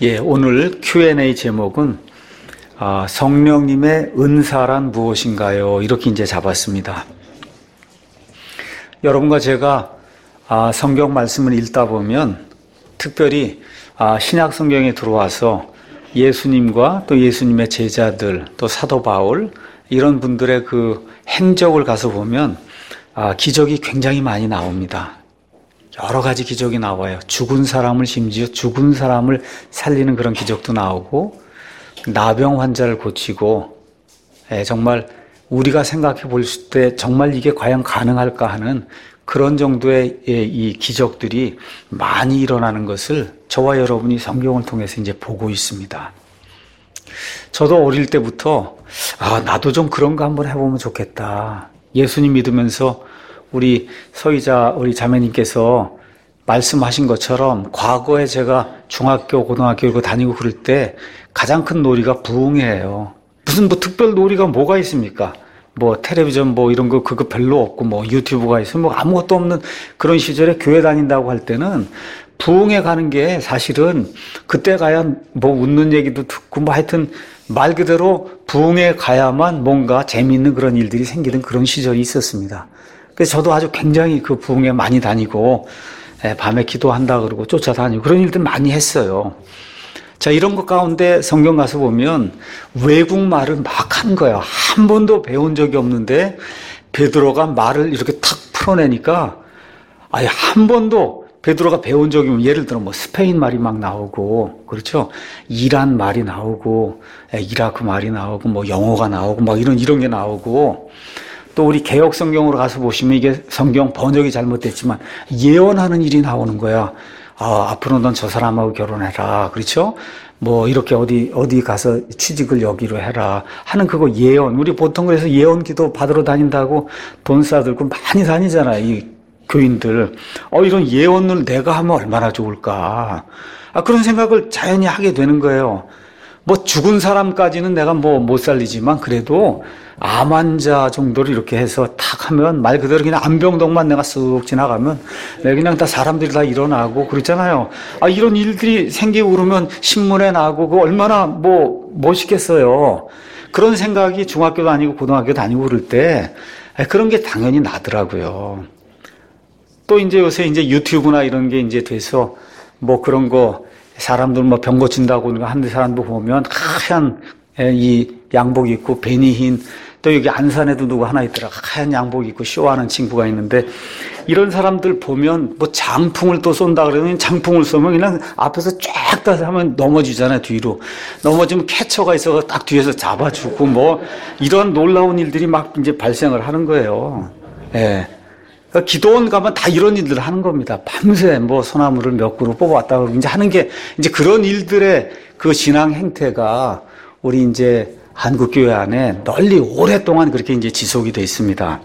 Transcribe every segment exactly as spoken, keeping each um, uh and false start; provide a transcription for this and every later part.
예, 오늘 큐 앤 에이 제목은 아, 성령님의 은사란 무엇인가요? 이렇게 이제 잡았습니다. 여러분과 제가 아, 성경 말씀을 읽다 보면 특별히 아, 신약 성경에 들어와서 예수님과 또 예수님의 제자들, 또 사도 바울 이런 분들의 그 행적을 가서 보면 아, 기적이 굉장히 많이 나옵니다. 여러 가지 기적이 나와요. 죽은 사람을 심지어 죽은 사람을 살리는 그런 기적도 나오고 나병 환자를 고치고 예, 정말 우리가 생각해 볼 때 정말 이게 과연 가능할까 하는 그런 정도의 예, 이 기적들이 많이 일어나는 것을 저와 여러분이 성경을 통해서 이제 보고 있습니다. 저도 어릴 때부터 아 나도 좀 그런 거 한번 해보면 좋겠다. 예수님 믿으면서 우리 서희자 우리 자매님께서 말씀하신 것처럼 과거에 제가 중학교, 고등학교 이거 다니고 그럴 때 가장 큰 놀이가 부흥회예요. 무슨 뭐 특별 놀이가 뭐가 있습니까? 뭐 텔레비전 뭐 이런 거 그거 별로 없고 뭐 유튜브가 있으면 뭐 아무것도 없는 그런 시절에 교회 다닌다고 할 때는 부흥회 가는 게 사실은 그때 가야 뭐 웃는 얘기도 듣고 뭐 하여튼 말 그대로 부흥회 가야만 뭔가 재미있는 그런 일들이 생기는 그런 시절이 있었습니다. 그래서 저도 아주 굉장히 그 부흥회 많이 다니고 밤에 기도한다 그러고 쫓아다니고 그런 일들 많이 했어요. 자, 이런 것 가운데 성경 가서 보면 외국말을 막 한 거야. 한 번도 배운 적이 없는데 베드로가 말을 이렇게 탁 풀어내니까 아예 한 번도 베드로가 배운 적이 없는, 예를 들어 뭐 스페인 말이 막 나오고, 그렇죠? 이란 말이 나오고, 이라크 말이 나오고, 뭐 영어가 나오고, 막 이런, 이런 게 나오고, 또 우리 개역 성경으로 가서 보시면 이게 성경 번역이 잘못됐지만 예언하는 일이 나오는 거야. 아, 앞으로 넌 저 사람하고 결혼해라. 그렇죠? 뭐 이렇게 어디 어디 가서 취직을 여기로 해라 하는 그거 예언. 우리 보통 그래서 예언 기도 받으러 다닌다고 돈 싸들고 많이 다니잖아요. 이 교인들. 어 이런 예언을 내가 하면 얼마나 좋을까. 아 그런 생각을 자연히 하게 되는 거예요. 뭐 죽은 사람까지는 내가 뭐 못 살리지만 그래도 암 환자 정도로 이렇게 해서 탁 하면 말 그대로 그냥 암병동만 내가 쓱 지나가면 내가 그냥 다 사람들이 다 일어나고 그렇잖아요. 아 이런 일들이 생기고 그러면 신문에 나고 그 얼마나 뭐 멋있겠어요. 그런 생각이 중학교 다니고 고등학교 다니고 그럴 때 그런 게 당연히 나더라고요. 또 이제 요새 이제 유튜브나 이런 게 이제 돼서 뭐 그런 거 사람들 뭐 병 고친다고 하는 사람도 보면 하얀 이 양복 입고 베니 흰, 또 여기 안산에도 누구 하나 있더라. 하얀 양복 입고 쇼하는 친구가 있는데 이런 사람들 보면 뭐 장풍을 또 쏜다 그러면 장풍을 쏘면 그냥 앞에서 쫙 다 하면 넘어지잖아요. 뒤로 넘어지면 캐쳐가 있어서 딱 뒤에서 잡아주고 뭐 이런 놀라운 일들이 막 이제 발생을 하는 거예요. 예. 기도원 가면 다 이런 일들을 하는 겁니다. 밤새 뭐 소나무를 몇 그루 뽑아왔다 그러고 이제 하는 게 이제 그런 일들의 그 신앙 행태가 우리 이제 한국교회 안에 널리 오랫동안 그렇게 이제 지속이 되어 있습니다.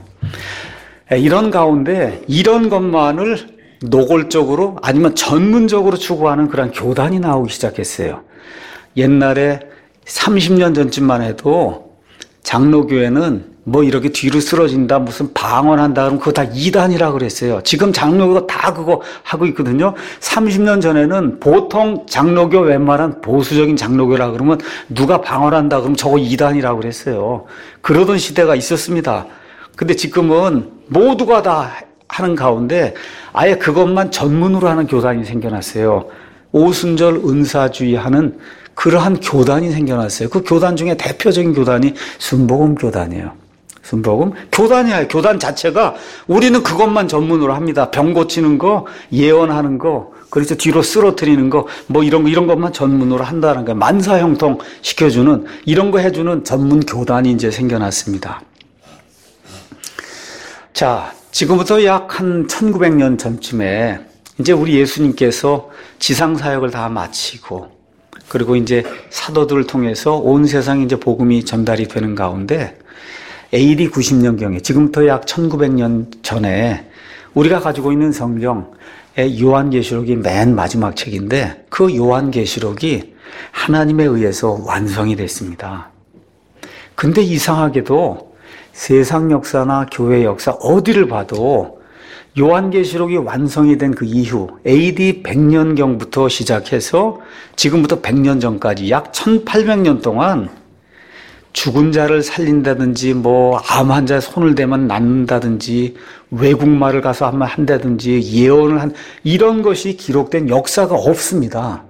이런 가운데 이런 것만을 노골적으로 아니면 전문적으로 추구하는 그런 교단이 나오기 시작했어요. 옛날에 삼십 년 전쯤만 해도 장로교회는 뭐 이렇게 뒤로 쓰러진다 무슨 방언한다 그러면 그거 다 이단이라 그랬어요. 지금 장로교가 다 그거 하고 있거든요. 삼십 년 전에는 보통 장로교 웬만한 보수적인 장로교라 그러면 누가 방언한다 그러면 저거 이단이라 그랬어요. 그러던 시대가 있었습니다. 근데 지금은 모두가 다 하는 가운데 아예 그것만 전문으로 하는 교단이 생겨났어요. 오순절 은사주의 하는 그러한 교단이 생겨났어요. 그 교단 중에 대표적인 교단이 순복음 교단이에요. 순복음 교단이에요. 교단 자체가 우리는 그것만 전문으로 합니다. 병 고치는 거, 예언하는 거, 그래서 뒤로 쓰러뜨리는 거, 뭐 이런 거 이런 것만 전문으로 한다는 거예요. 만사형통 시켜주는 이런 거 해주는 전문 교단이 이제 생겨났습니다. 자, 지금부터 약 한 천구백 년 전쯤에 이제 우리 예수님께서 지상 사역을 다 마치고 그리고 이제 사도들을 통해서 온 세상에 이제 복음이 전달이 되는 가운데 에이디 구십 년경에 지금부터 약 천구백 년 전에 우리가 가지고 있는 성경의 요한계시록이 맨 마지막 책인데 그 요한계시록이 하나님에 의해서 완성이 됐습니다. 근데 이상하게도 세상 역사나 교회 역사 어디를 봐도 요한계시록이 완성이 된 그 이후 에이디 백 년경부터 시작해서 지금부터 백 년 전까지 약 천팔백 년 동안 죽은 자를 살린다든지 뭐 암 환자에 손을 대면 낫는다든지 외국말을 가서 한번 한다든지 예언을 한 이런 것이 기록된 역사가 없습니다.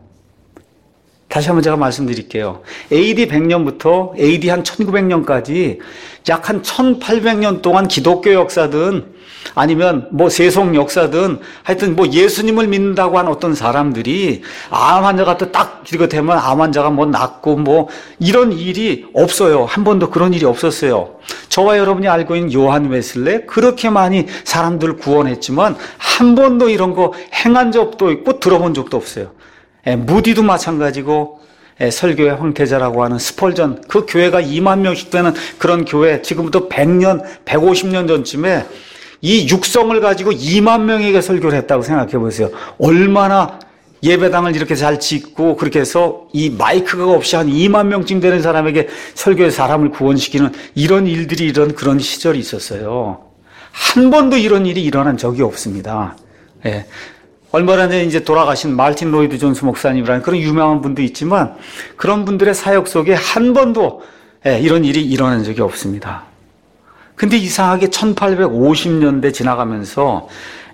다시 한번 제가 말씀드릴게요. 에이디 백 년부터 에이디 한 천구백 년까지 약 한 천팔백 년 동안 기독교 역사든 아니면 뭐 세속 역사든 하여튼 뭐 예수님을 믿는다고 한 어떤 사람들이 암 환자가 또 딱 이렇게 되면 암 환자가 뭐 낫고 뭐 이런 일이 없어요. 한 번도 그런 일이 없었어요. 저와 여러분이 알고 있는 요한 웨슬레 그렇게 많이 사람들 구원했지만 한 번도 이런 거 행한 적도 있고 들어본 적도 없어요. 예, 무디도 마찬가지고 예, 설교의 황태자라고 하는 스펄전 그 교회가 이만 명씩 되는 그런 교회 지금부터 백 년, 백오십 년 전쯤에 이 육성을 가지고 이만 명에게 설교를 했다고 생각해 보세요. 얼마나 예배당을 이렇게 잘 짓고 그렇게 해서 이 마이크가 없이 한 이만 명쯤 되는 사람에게 설교의 사람을 구원시키는 이런 일들이 이런 그런 시절이 있었어요. 한 번도 이런 일이 일어난 적이 없습니다. 예. 얼마 전에 이제 돌아가신 말틴 로이드 존스 목사님이라는 그런 유명한 분도 있지만 그런 분들의 사역 속에 한 번도 예, 이런 일이 일어난 적이 없습니다. 근데 이상하게 천팔백오십 년대 지나가면서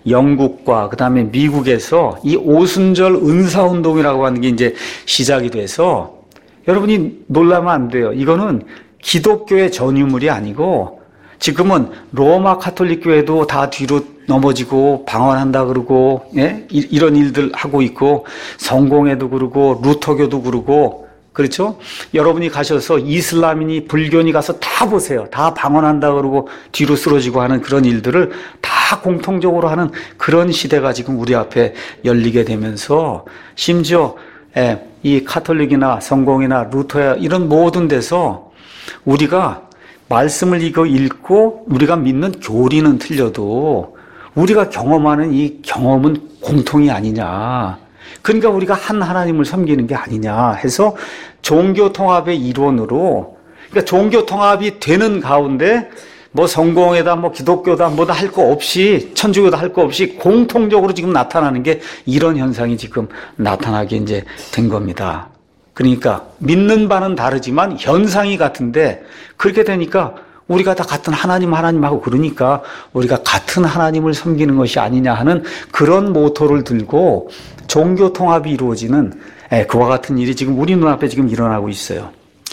영국과 그 다음에 미국에서 이 오순절 은사운동이라고 하는 게 이제 시작이 돼서 여러분이 놀라면 안 돼요. 이거는 기독교의 전유물이 아니고 지금은 로마 카톨릭 교회도 다 뒤로 넘어지고 방언한다 그러고 예? 이런 일들 하고 있고 성공회도 그러고 루터교도 그러고 그렇죠? 여러분이 가셔서 이슬람이니 불교니 가서 다 보세요. 다 방언한다 그러고 뒤로 쓰러지고 하는 그런 일들을 다 공통적으로 하는 그런 시대가 지금 우리 앞에 열리게 되면서 심지어 예, 이 카톨릭이나 성공이나 루터야 이런 모든 데서 우리가 말씀을 이거 읽고 우리가 믿는 교리는 틀려도 우리가 경험하는 이 경험은 공통이 아니냐. 그러니까 우리가 한 하나님을 섬기는 게 아니냐 해서 종교 통합의 일원으로 그러니까 종교 통합이 되는 가운데 뭐 성공회다 뭐 기독교다 뭐다 할 거 없이 천주교다 할 거 없이 공통적으로 지금 나타나는 게 이런 현상이 지금 나타나게 이제 된 겁니다. 그러니까 믿는 바는 다르지만 현상이 같은데 그렇게 되니까 우리가 다 같은 하나님 하나님하고 그러니까 우리가 같은 하나님을 섬기는 것이 아니냐 하는 그런 모토를 들고 종교 통합이 이루어지는 그와 같은 일이 지금 우리 눈앞에 지금 일어나고 있어요.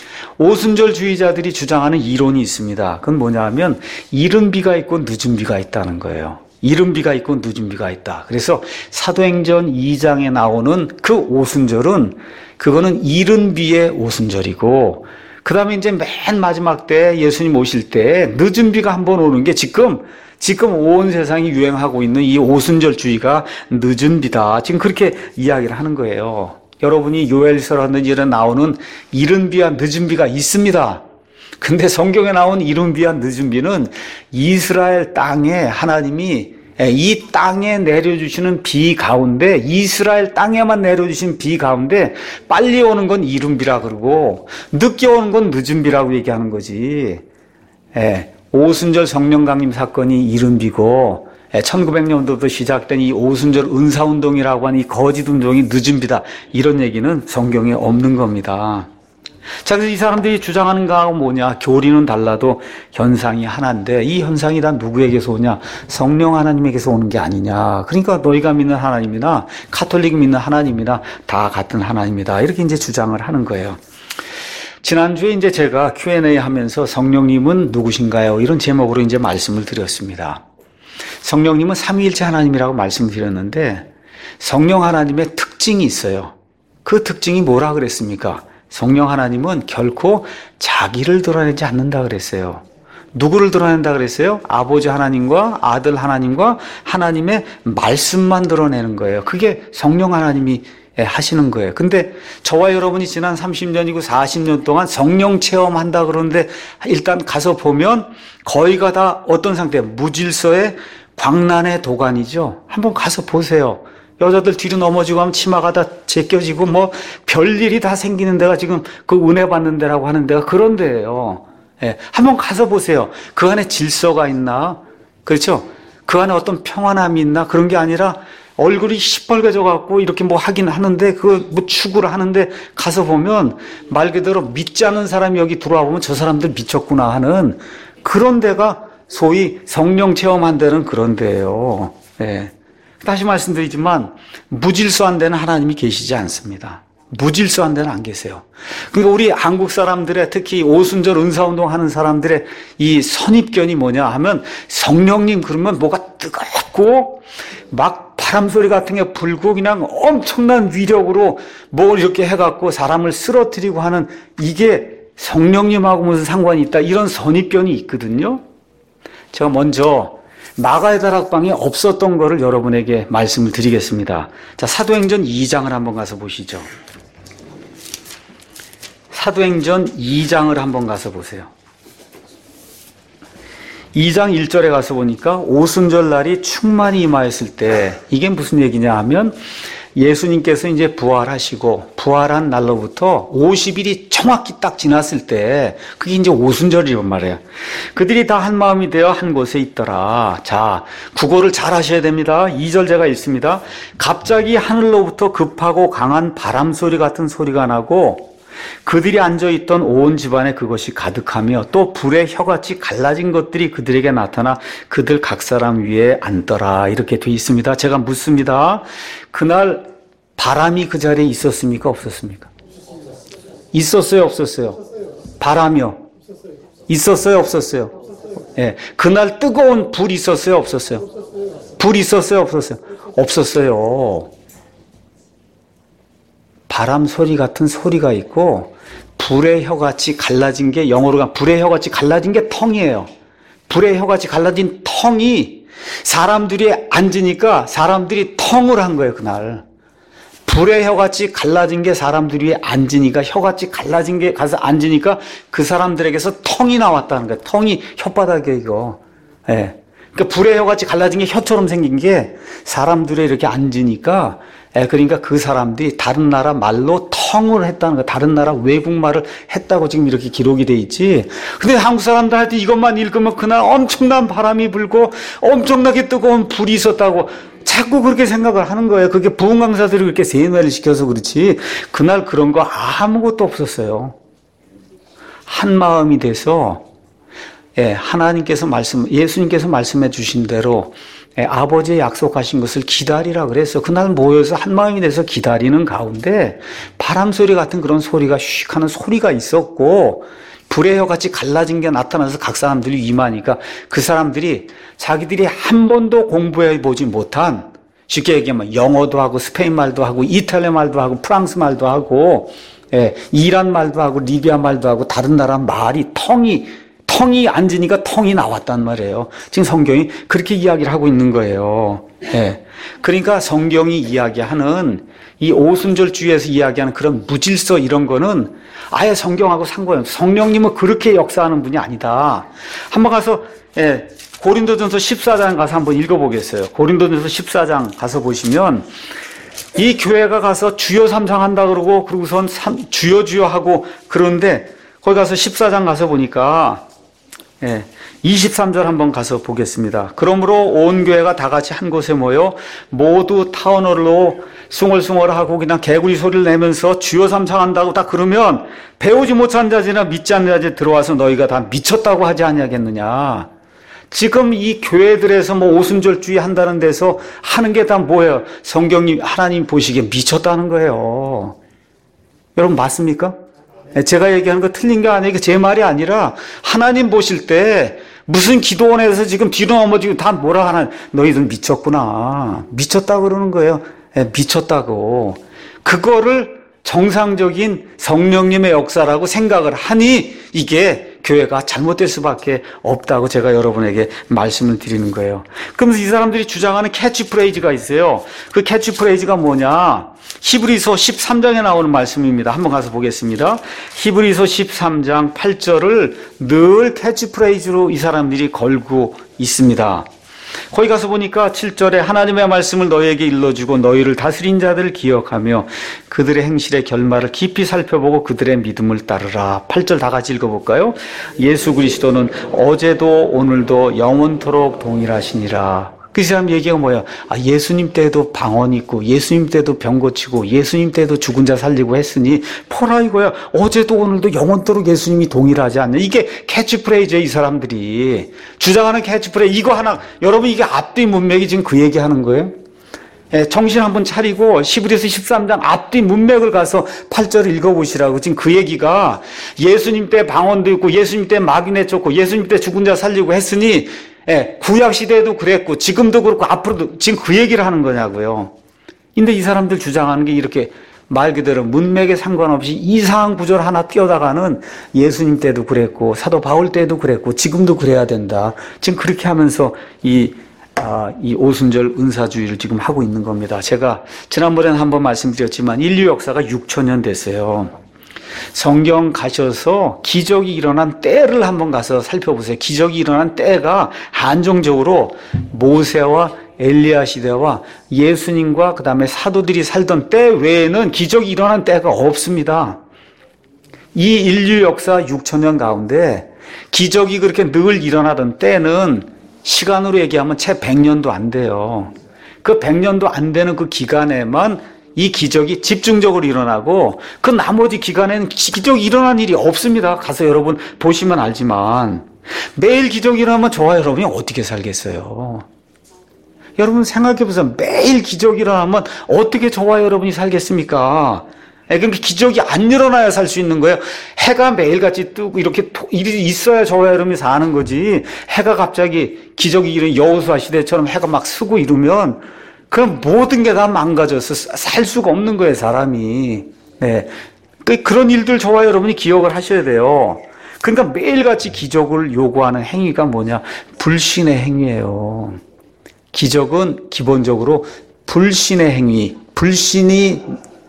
오순절주의자들이 주장하는 이론이 있습니다. 그건 뭐냐 하면 이른 비가 있고 늦은 비가 있다는 거예요. 이른 비가 있고 늦은 비가 있다. 그래서 사도행전 이 장에 나오는 그 오순절은 그거는 이른 비의 오순절이고 그 다음에 이제 맨 마지막 때 예수님 오실 때 늦은 비가 한번 오는 게 지금 지금 온 세상이 유행하고 있는 이 오순절주의가 늦은 비다. 지금 그렇게 이야기를 하는 거예요. 여러분이 요엘서라는 일에 나오는 이른 비와 늦은 비가 있습니다. 근데 성경에 나온 이른 비와 늦은 비는 이스라엘 땅에 하나님이 이 땅에 내려주시는 비 가운데 이스라엘 땅에만 내려주신 비 가운데 빨리 오는 건 이른 비라 그러고 늦게 오는 건 늦은 비라고 얘기하는 거지. 예, 오순절 성령 강림 사건이 이른 비고 천구백 년도부터 시작된 이 오순절 은사운동이라고 하는 이 거짓 운동이 늦은 비다. 이런 얘기는 성경에 없는 겁니다. 자, 그래서 이 사람들이 주장하는 거하고 뭐냐? 교리는 달라도 현상이 하나인데 이 현상이 다 누구에게서 오냐? 성령 하나님에게서 오는 게 아니냐? 그러니까 너희가 믿는 하나님이나 카톨릭 믿는 하나님이나 다 같은 하나님이다. 이렇게 이제 주장을 하는 거예요. 지난주에 이제 제가 큐 앤 에이 하면서 성령님은 누구신가요? 이런 제목으로 이제 말씀을 드렸습니다. 성령님은 삼위일체 하나님이라고 말씀드렸는데 성령 하나님의 특징이 있어요. 그 특징이 뭐라 그랬습니까? 성령 하나님은 결코 자기를 드러내지 않는다 그랬어요. 누구를 드러낸다 그랬어요? 아버지 하나님과 아들 하나님과 하나님의 말씀만 드러내는 거예요. 그게 성령 하나님이 하시는 거예요. 근데 저와 여러분이 지난 삼십 년이고 사십 년 동안 성령 체험한다 그러는데 일단 가서 보면 거의가 다 어떤 상태? 무질서의 광란의 도가니죠. 한번 가서 보세요. 여자들 뒤로 넘어지고 하면 치마가 다 제껴지고 뭐 별일이 다 생기는 데가 지금 그 은혜 받는 데라고 하는 데가 그런 데예요. 예, 한번 가서 보세요. 그 안에 질서가 있나? 그렇죠? 그 안에 어떤 평안함이 있나? 그런 게 아니라 얼굴이 시뻘개져 갖고 이렇게 뭐 하긴 하는데 그 뭐 추구를 하는데 가서 보면 말 그대로 믿지 않는 사람이 여기 들어와 보면 저 사람들 미쳤구나 하는 그런 데가 소위 성령 체험한 데는 그런 데예요. 예. 다시 말씀드리지만 무질서한 데는 하나님이 계시지 않습니다. 무질서한 데는 안 계세요. 그러니까 우리 한국 사람들의 특히 오순절 은사운동 하는 사람들의 이 선입견이 뭐냐 하면 성령님 그러면 뭐가 뜨겁고 막 바람소리 같은 게 불고 그냥 엄청난 위력으로 뭘 이렇게 해갖고 사람을 쓰러뜨리고 하는 이게 성령님하고 무슨 상관이 있다 이런 선입견이 있거든요. 제가 먼저 마가의 다락방에 없었던 거를 여러분에게 말씀을 드리겠습니다. 자, 사도행전 이 장을 한번 가서 보시죠. 사도행전 이 장을 한번 가서 보세요. 이 장 일 절에 가서 보니까 오순절 날이 충만히 임하였을 때 이게 무슨 얘기냐 하면 예수님께서 이제 부활하시고 부활한 날로부터 오십 일이 정확히 딱 지났을 때 그게 이제 오순절이란 말이에요. 그들이 다 한 마음이 되어 한 곳에 있더라. 자, 국어를 잘 하셔야 됩니다. 이 절 제가 읽습니다. 갑자기 하늘로부터 급하고 강한 바람 소리 같은 소리가 나고 그들이 앉아있던 온 집안에 그것이 가득하며 또 불의 혀같이 갈라진 것들이 그들에게 나타나 그들 각 사람 위에 앉더라. 이렇게 돼 있습니다. 제가 묻습니다. 그날 바람이 그 자리에 있었습니까? 없었습니까? 있었어요? 없었어요? 바람이요? 있었어요? 없었어요? 예. 그날 뜨거운 불 있었어요? 없었어요? 불 있었어요? 없었어요? 없었어요. 바람 소리 같은 소리가 있고 불의 혀같이 갈라진 게 영어로 불의 혀같이 갈라진 게 텅이에요. 불의 혀같이 갈라진 텅이 사람들이 앉으니까 사람들이 텅을 한 거예요. 그날 불의 혀같이 갈라진 게 사람들이 앉으니까 혀같이 갈라진 게 가서 앉으니까 그 사람들에게서 텅이 나왔다는 거예요. 텅이 혓바닥에 이거. 예. 그러니까 불의 혀같이 갈라진 게 혀처럼 생긴 게 사람들이 이렇게 앉으니까 예, 그러니까 그 사람들이 다른 나라 말로 텅을 했다는 거, 다른 나라 외국말을 했다고 지금 이렇게 기록이 돼 있지. 근데 한국 사람들한테 이것만 읽으면 그날 엄청난 바람이 불고 엄청나게 뜨거운 불이 있었다고 자꾸 그렇게 생각을 하는 거예요. 그게 부흥 강사들이 그렇게 세뇌를 시켜서 그렇지. 그날 그런 거 아무것도 없었어요. 한 마음이 돼서 예, 하나님께서 말씀, 예수님께서 말씀해 주신 대로 예, 아버지의 약속하신 것을 기다리라 그래서 그날 모여서 한 마음이 돼서 기다리는 가운데 바람소리 같은 그런 소리가 휙 하는 소리가 있었고 불의 혀같이 갈라진 게 나타나서 각 사람들이 임하니까 그 사람들이 자기들이 한 번도 공부해 보지 못한 쉽게 얘기하면 영어도 하고 스페인 말도 하고 이탈리아 말도 하고 프랑스 말도 하고 예, 이란 말도 하고 리비아 말도 하고 다른 나라 말이 텅이 텅이 앉으니까 텅이 나왔단 말이에요. 지금 성경이 그렇게 이야기를 하고 있는 거예요. 예. 그러니까 성경이 이야기하는 이 오순절주의에서 이야기하는 그런 무질서 이런 거는 아예 성경하고 상관없어요. 성령님은 그렇게 역사하는 분이 아니다. 한번 가서 예, 고린도전서 십사 장 가서 한번 읽어보겠어요. 고린도전서 십사 장 가서 보시면 이 교회가 가서 주여 삼상한다 그러고 그러고선 삼, 주여 주여 하고 그러는데 거기 가서 십사 장 가서 보니까 예, 이십삼 절 한번 가서 보겠습니다. 그러므로 온 교회가 다 같이 한 곳에 모여 모두 타언어로 숭얼숭얼하고 그냥 개구리 소리를 내면서 주여 삼상한다고 다 그러면 배우지 못한 자들이나 믿지 않는 자들 들어와서 너희가 다 미쳤다고 하지 아니하겠느냐. 지금 이 교회들에서 뭐 오순절주의 한다는 데서 하는 게 다 뭐예요? 성경님 하나님 보시기에 미쳤다는 거예요. 여러분 맞습니까? 제가 얘기하는 거 틀린 게 아니에요. 제 말이 아니라 하나님 보실 때 무슨 기도원에서 지금 뒤로 넘어지고 다 뭐라 하나 너희들 미쳤구나. 미쳤다고 그러는 거예요. 미쳤다고. 그거를 정상적인 성령님의 역사라고 생각을 하니 이게 교회가 잘못될 수밖에 없다고 제가 여러분에게 말씀을 드리는 거예요. 그러면서 이 사람들이 주장하는 캐치프레이즈가 있어요. 그 캐치프레이즈가 뭐냐? 히브리서 십삼 장에 나오는 말씀입니다. 한번 가서 보겠습니다. 히브리서 십삼 장 팔 절을 늘 캐치프레이즈로 이 사람들이 걸고 있습니다. 거기 가서 보니까 칠 절에 하나님의 말씀을 너희에게 일러주고 너희를 다스린 자들을 기억하며 그들의 행실의 결말을 깊이 살펴보고 그들의 믿음을 따르라. 팔 절 다 같이 읽어볼까요? 예수 그리스도는 어제도 오늘도 영원토록 동일하시니라. 그 사람 얘기가 뭐야? 아, 예수님 때도 방언 있고 예수님 때도 병 고치고 예수님 때도 죽은 자 살리고 했으니 포라 이거야. 어제도 오늘도 영원토록 예수님이 동일하지 않냐. 이게 캐치프레이즈예요. 이 사람들이 주장하는 캐치프레이즈 이거 하나. 여러분 이게 앞뒤 문맥이 지금 그 얘기하는 거예요. 예, 정신 한번 차리고 히브리서 십삼 장 앞뒤 문맥을 가서 팔 절을 읽어보시라고. 지금 그 얘기가 예수님 때 방언도 있고 예수님 때 마귀네 쫓고 예수님 때 죽은 자 살리고 했으니 예, 구약 시대에도 그랬고 지금도 그렇고 앞으로도 지금 그 얘기를 하는 거냐고요. 근데 이 사람들 주장하는 게 이렇게 말 그대로 문맥에 상관없이 이상한 구절 하나 띄어다가는 예수님 때도 그랬고 사도 바울 때도 그랬고 지금도 그래야 된다. 지금 그렇게 하면서 이 아, 이 오순절 은사주의를 지금 하고 있는 겁니다. 제가 지난번에는 한번 말씀드렸지만 인류 역사가 육천 년 됐어요. 성경 가셔서 기적이 일어난 때를 한번 가서 살펴보세요. 기적이 일어난 때가 한정적으로 모세와 엘리야 시대와 예수님과 그 다음에 사도들이 살던 때 외에는 기적이 일어난 때가 없습니다. 이 인류 역사 육천 년 가운데 기적이 그렇게 늘 일어나던 때는 시간으로 얘기하면 채 백 년도 안 돼요. 그 백 년도 안 되는 그 기간에만 이 기적이 집중적으로 일어나고 그 나머지 기간에는 기적이 일어난 일이 없습니다. 가서 여러분 보시면 알지만 매일 기적이 일어나면 저와 여러분이 어떻게 살겠어요? 여러분 생각해보세요. 매일 기적이 일어나면 어떻게 저와 여러분이 살겠습니까? 그러니까 기적이 안 일어나야 살 수 있는 거예요. 해가 매일같이 뜨고 이렇게 일이 있어야 저와 여러분이 사는 거지. 해가 갑자기 기적이 일어나 여호수아 시대처럼 해가 막 쓰고 이러면 그럼 모든 게 다 망가져서 살 수가 없는 거예요, 사람이. 네. 그런 일들 저와 여러분이 기억을 하셔야 돼요. 그러니까 매일같이 기적을 요구하는 행위가 뭐냐? 불신의 행위예요. 기적은 기본적으로 불신의 행위, 불신이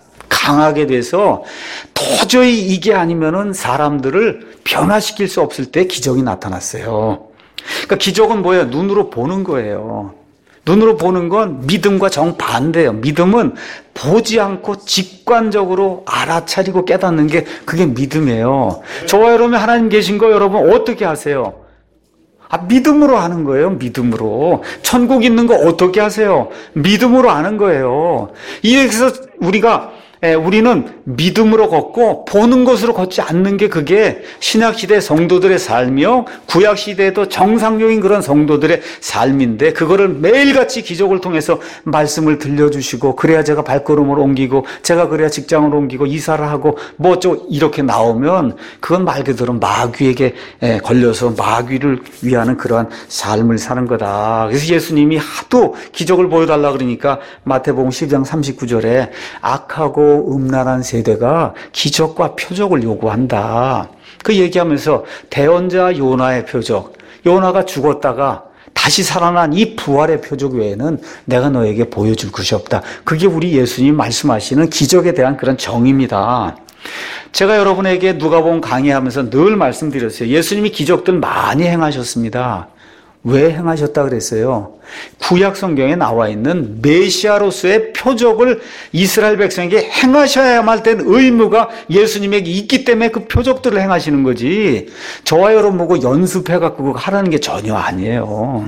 강하게 돼서 도저히 이게 아니면은 사람들을 변화시킬 수 없을 때 기적이 나타났어요. 그러니까 기적은 뭐예요? 눈으로 보는 거예요. 눈으로 보는 건 믿음과 정반대예요. 믿음은 보지 않고 직관적으로 알아차리고 깨닫는 게 그게 믿음이에요. 저와 여러분 하나님 계신 거 여러분 어떻게 하세요? 아, 믿음으로 하는 거예요. 믿음으로. 천국 있는 거 어떻게 하세요? 믿음으로 하는 거예요. 이래서 우리가 예, 우리는 믿음으로 걷고 보는 것으로 걷지 않는 게 그게 신약시대 성도들의 삶이요 구약시대에도 정상적인 그런 성도들의 삶인데 그거를 매일같이 기적을 통해서 말씀을 들려주시고 그래야 제가 발걸음을 옮기고 제가 그래야 직장을 옮기고 이사를 하고 뭐 좀 이렇게 나오면 그건 말 그대로 마귀에게 걸려서 마귀를 위하는 그러한 삶을 사는 거다. 그래서 예수님이 하도 기적을 보여달라 그러니까 마태복음 십 장 삼십구 절에 악하고 음란한 세대가 기적과 표적을 요구한다. 그 얘기하면서 대언자 요나의 표적, 요나가 죽었다가 다시 살아난 이 부활의 표적 외에는 내가 너에게 보여줄 것이 없다. 그게 우리 예수님 말씀하시는 기적에 대한 그런 정의입니다. 제가 여러분에게 누가복음 강의하면서 늘 말씀드렸어요. 예수님이 기적들 많이 행하셨습니다. 왜 행하셨다 그랬어요? 구약 성경에 나와 있는 메시아로서의 표적을 이스라엘 백성에게 행하셔야만 된 의무가 예수님에게 있기 때문에 그 표적들을 행하시는 거지. 저와 여러분 보고 연습해갖고 하라는 게 전혀 아니에요.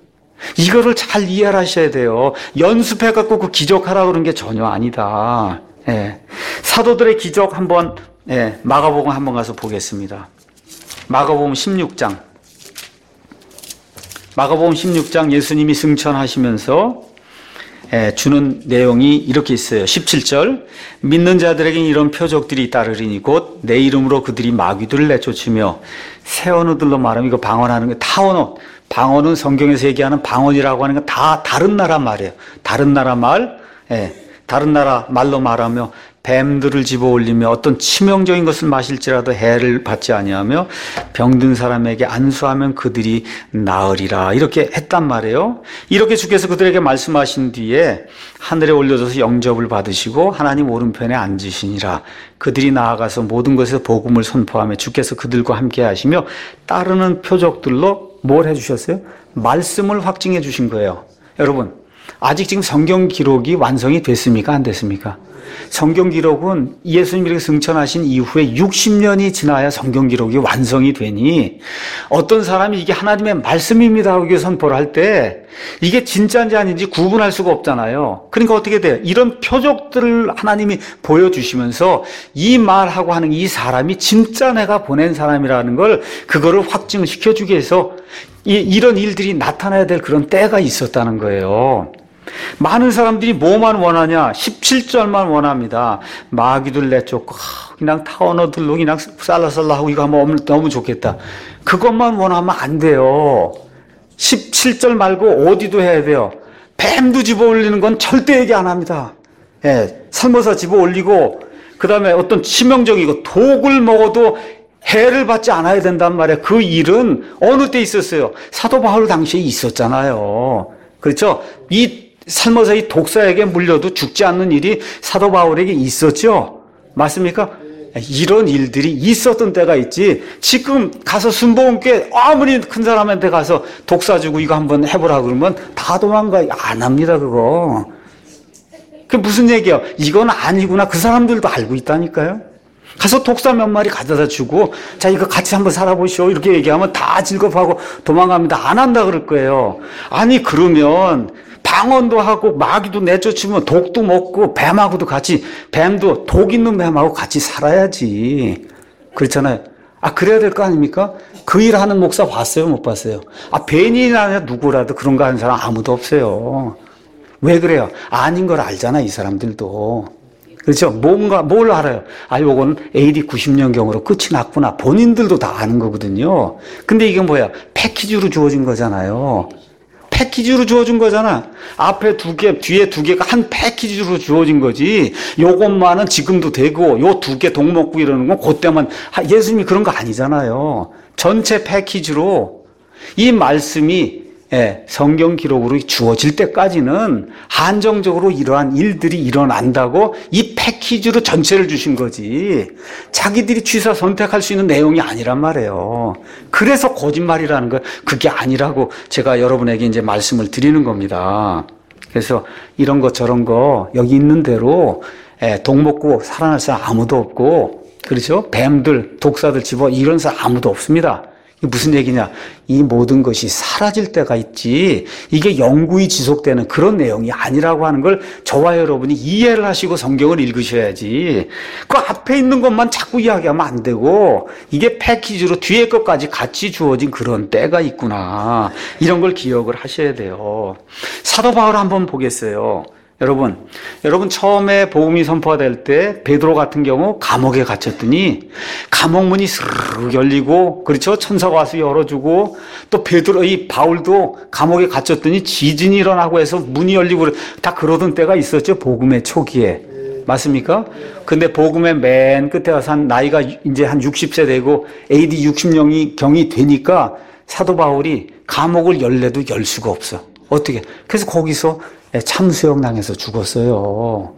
이거를 잘 이해하셔야 돼요. 연습해갖고 그 기적하라고 그런 게 전혀 아니다. 예. 사도들의 기적 한번, 예, 마가복음 한번 가서 보겠습니다. 마가복음 십육 장. 마가복음 십육 장 예수님이 승천하시면서 주는 내용이 이렇게 있어요. 십칠 절 믿는 자들에게는 이런 표적들이 따르리니 곧 내 이름으로 그들이 마귀들을 내쫓으며 새 언어들로 말하면 이거 방언하는 게 타언어. 방언은 성경에서 얘기하는 방언이라고 하는 건 다 다른 나라 말이에요. 다른 나라 말, 예, 다른 나라 말로 말하며 뱀들을 집어올리며 어떤 치명적인 것을 마실지라도 해를 받지 아니하며 병든 사람에게 안수하면 그들이 나으리라. 이렇게 했단 말이에요. 이렇게 주께서 그들에게 말씀하신 뒤에 하늘에 올려져서 영접을 받으시고 하나님 오른편에 앉으시니라. 그들이 나아가서 모든 것에서 복음을 선포하며 주께서 그들과 함께 하시며 따르는 표적들로 뭘 해주셨어요? 말씀을 확증해 주신 거예요. 여러분, 아직 지금 성경 기록이 완성이 됐습니까? 안 됐습니까? 성경 기록은 예수님이 이렇게 승천하신 이후에 육십 년이 지나야 성경 기록이 완성이 되니 어떤 사람이 이게 하나님의 말씀입니다 하고 선포를 할 때 이게 진짜인지 아닌지 구분할 수가 없잖아요. 그러니까 어떻게 돼요? 이런 표적들을 하나님이 보여주시면서 이 말하고 하는 이 사람이 진짜 내가 보낸 사람이라는 걸 그거를 확증시켜 주기 위해서 이, 이런 일들이 나타나야 될 그런 때가 있었다는 거예요. 많은 사람들이 뭐만 원하냐? 십칠 절만 원합니다. 마귀들 내쫓고 그냥 타원어들로 그냥 살라살라 하고 이거 하면 너무 좋겠다. 그것만 원하면 안 돼요. 십칠 절 말고 어디도 해야 돼요. 뱀도 집어 올리는 건 절대 얘기 안 합니다. 예, 살모사 집어 올리고 그 다음에 어떤 치명적이고 독을 먹어도 해를 받지 않아야 된단 말이에요. 그 일은 어느 때 있었어요? 사도 바울 당시에 있었잖아요. 그렇죠? 이 살모사 이 독사에게 물려도 죽지 않는 일이 사도 바울에게 있었죠? 맞습니까? 이런 일들이 있었던 때가 있지. 지금 가서 순복음교회 아무리 큰 사람한테 가서 독사 주고 이거 한번 해보라 그러면 다 도망가. 안 합니다, 그거. 그게 무슨 얘기야? 이건 아니구나. 그 사람들도 알고 있다니까요. 가서 독사 몇 마리 가져다 주고 자 이거 같이 한번 살아보시오 이렇게 얘기하면 다 즐겁하고 도망갑니다. 안 한다 그럴 거예요. 아니 그러면 방언도 하고 마귀도 내쫓으면 독도 먹고 뱀하고도 같이 뱀도 독 있는 뱀하고 같이 살아야지. 그렇잖아요. 아 그래야 될 거 아닙니까? 그 일 하는 목사 봤어요? 못 봤어요? 아 벤이나 누구라도 그런 거 하는 사람 아무도 없어요. 왜 그래요? 아닌 걸 알잖아 이 사람들도. 그렇죠? 뭔가, 뭘 알아요? 아, 요거는 에이디 구십 년경으로 끝이 났구나. 본인들도 다 아는 거거든요. 근데 이게 뭐야? 패키지로 주어진 거잖아요. 패키지로 주어진 거잖아. 앞에 두 개, 뒤에 두 개가 한 패키지로 주어진 거지. 요것만은 지금도 되고, 요 두 개 독먹고 이러는 건 그때만, 예수님이 그런 거 아니잖아요. 전체 패키지로 이 말씀이 예, 성경 기록으로 주어질 때까지는 한정적으로 이러한 일들이 일어난다고 이 패키지로 전체를 주신 거지. 자기들이 취사 선택할 수 있는 내용이 아니란 말이에요. 그래서 거짓말이라는 거 그게 아니라고 제가 여러분에게 이제 말씀을 드리는 겁니다. 그래서 이런 거 저런 거 여기 있는 대로 예, 독 먹고 살아날 사람 아무도 없고 그렇죠? 뱀들, 독사들 집어 이런 사람 아무도 없습니다. 이게 무슨 얘기냐? 이 모든 것이 사라질 때가 있지 이게 영구히 지속되는 그런 내용이 아니라고 하는 걸 저와 여러분이 이해를 하시고 성경을 읽으셔야지 그 앞에 있는 것만 자꾸 이야기하면 안 되고 이게 패키지로 뒤에 것까지 같이 주어진 그런 때가 있구나 이런 걸 기억을 하셔야 돼요. 사도 바울 한번 보겠어요. 여러분, 여러분 처음에 복음이 선포가 될 때 베드로 같은 경우 감옥에 gat혔더니 감옥 문이 스르륵 열리고 그렇죠? 천사가 와서 열어주고 또 베드로 이 바울도 감옥에 갇혔더니 지진이 일어나고 해서 문이 열리고 다 그러던 때가 있었죠. 복음의 초기에. 맞습니까? 근데 복음의 맨 끝에 가서 한 나이가 이제 한 육십 세 되고 에이디 육십 년이 경이 되니까 사도 바울이 감옥을 열래도 열 수가 없어. 어떻게? 그래서 거기서 참수형 당해서 죽었어요.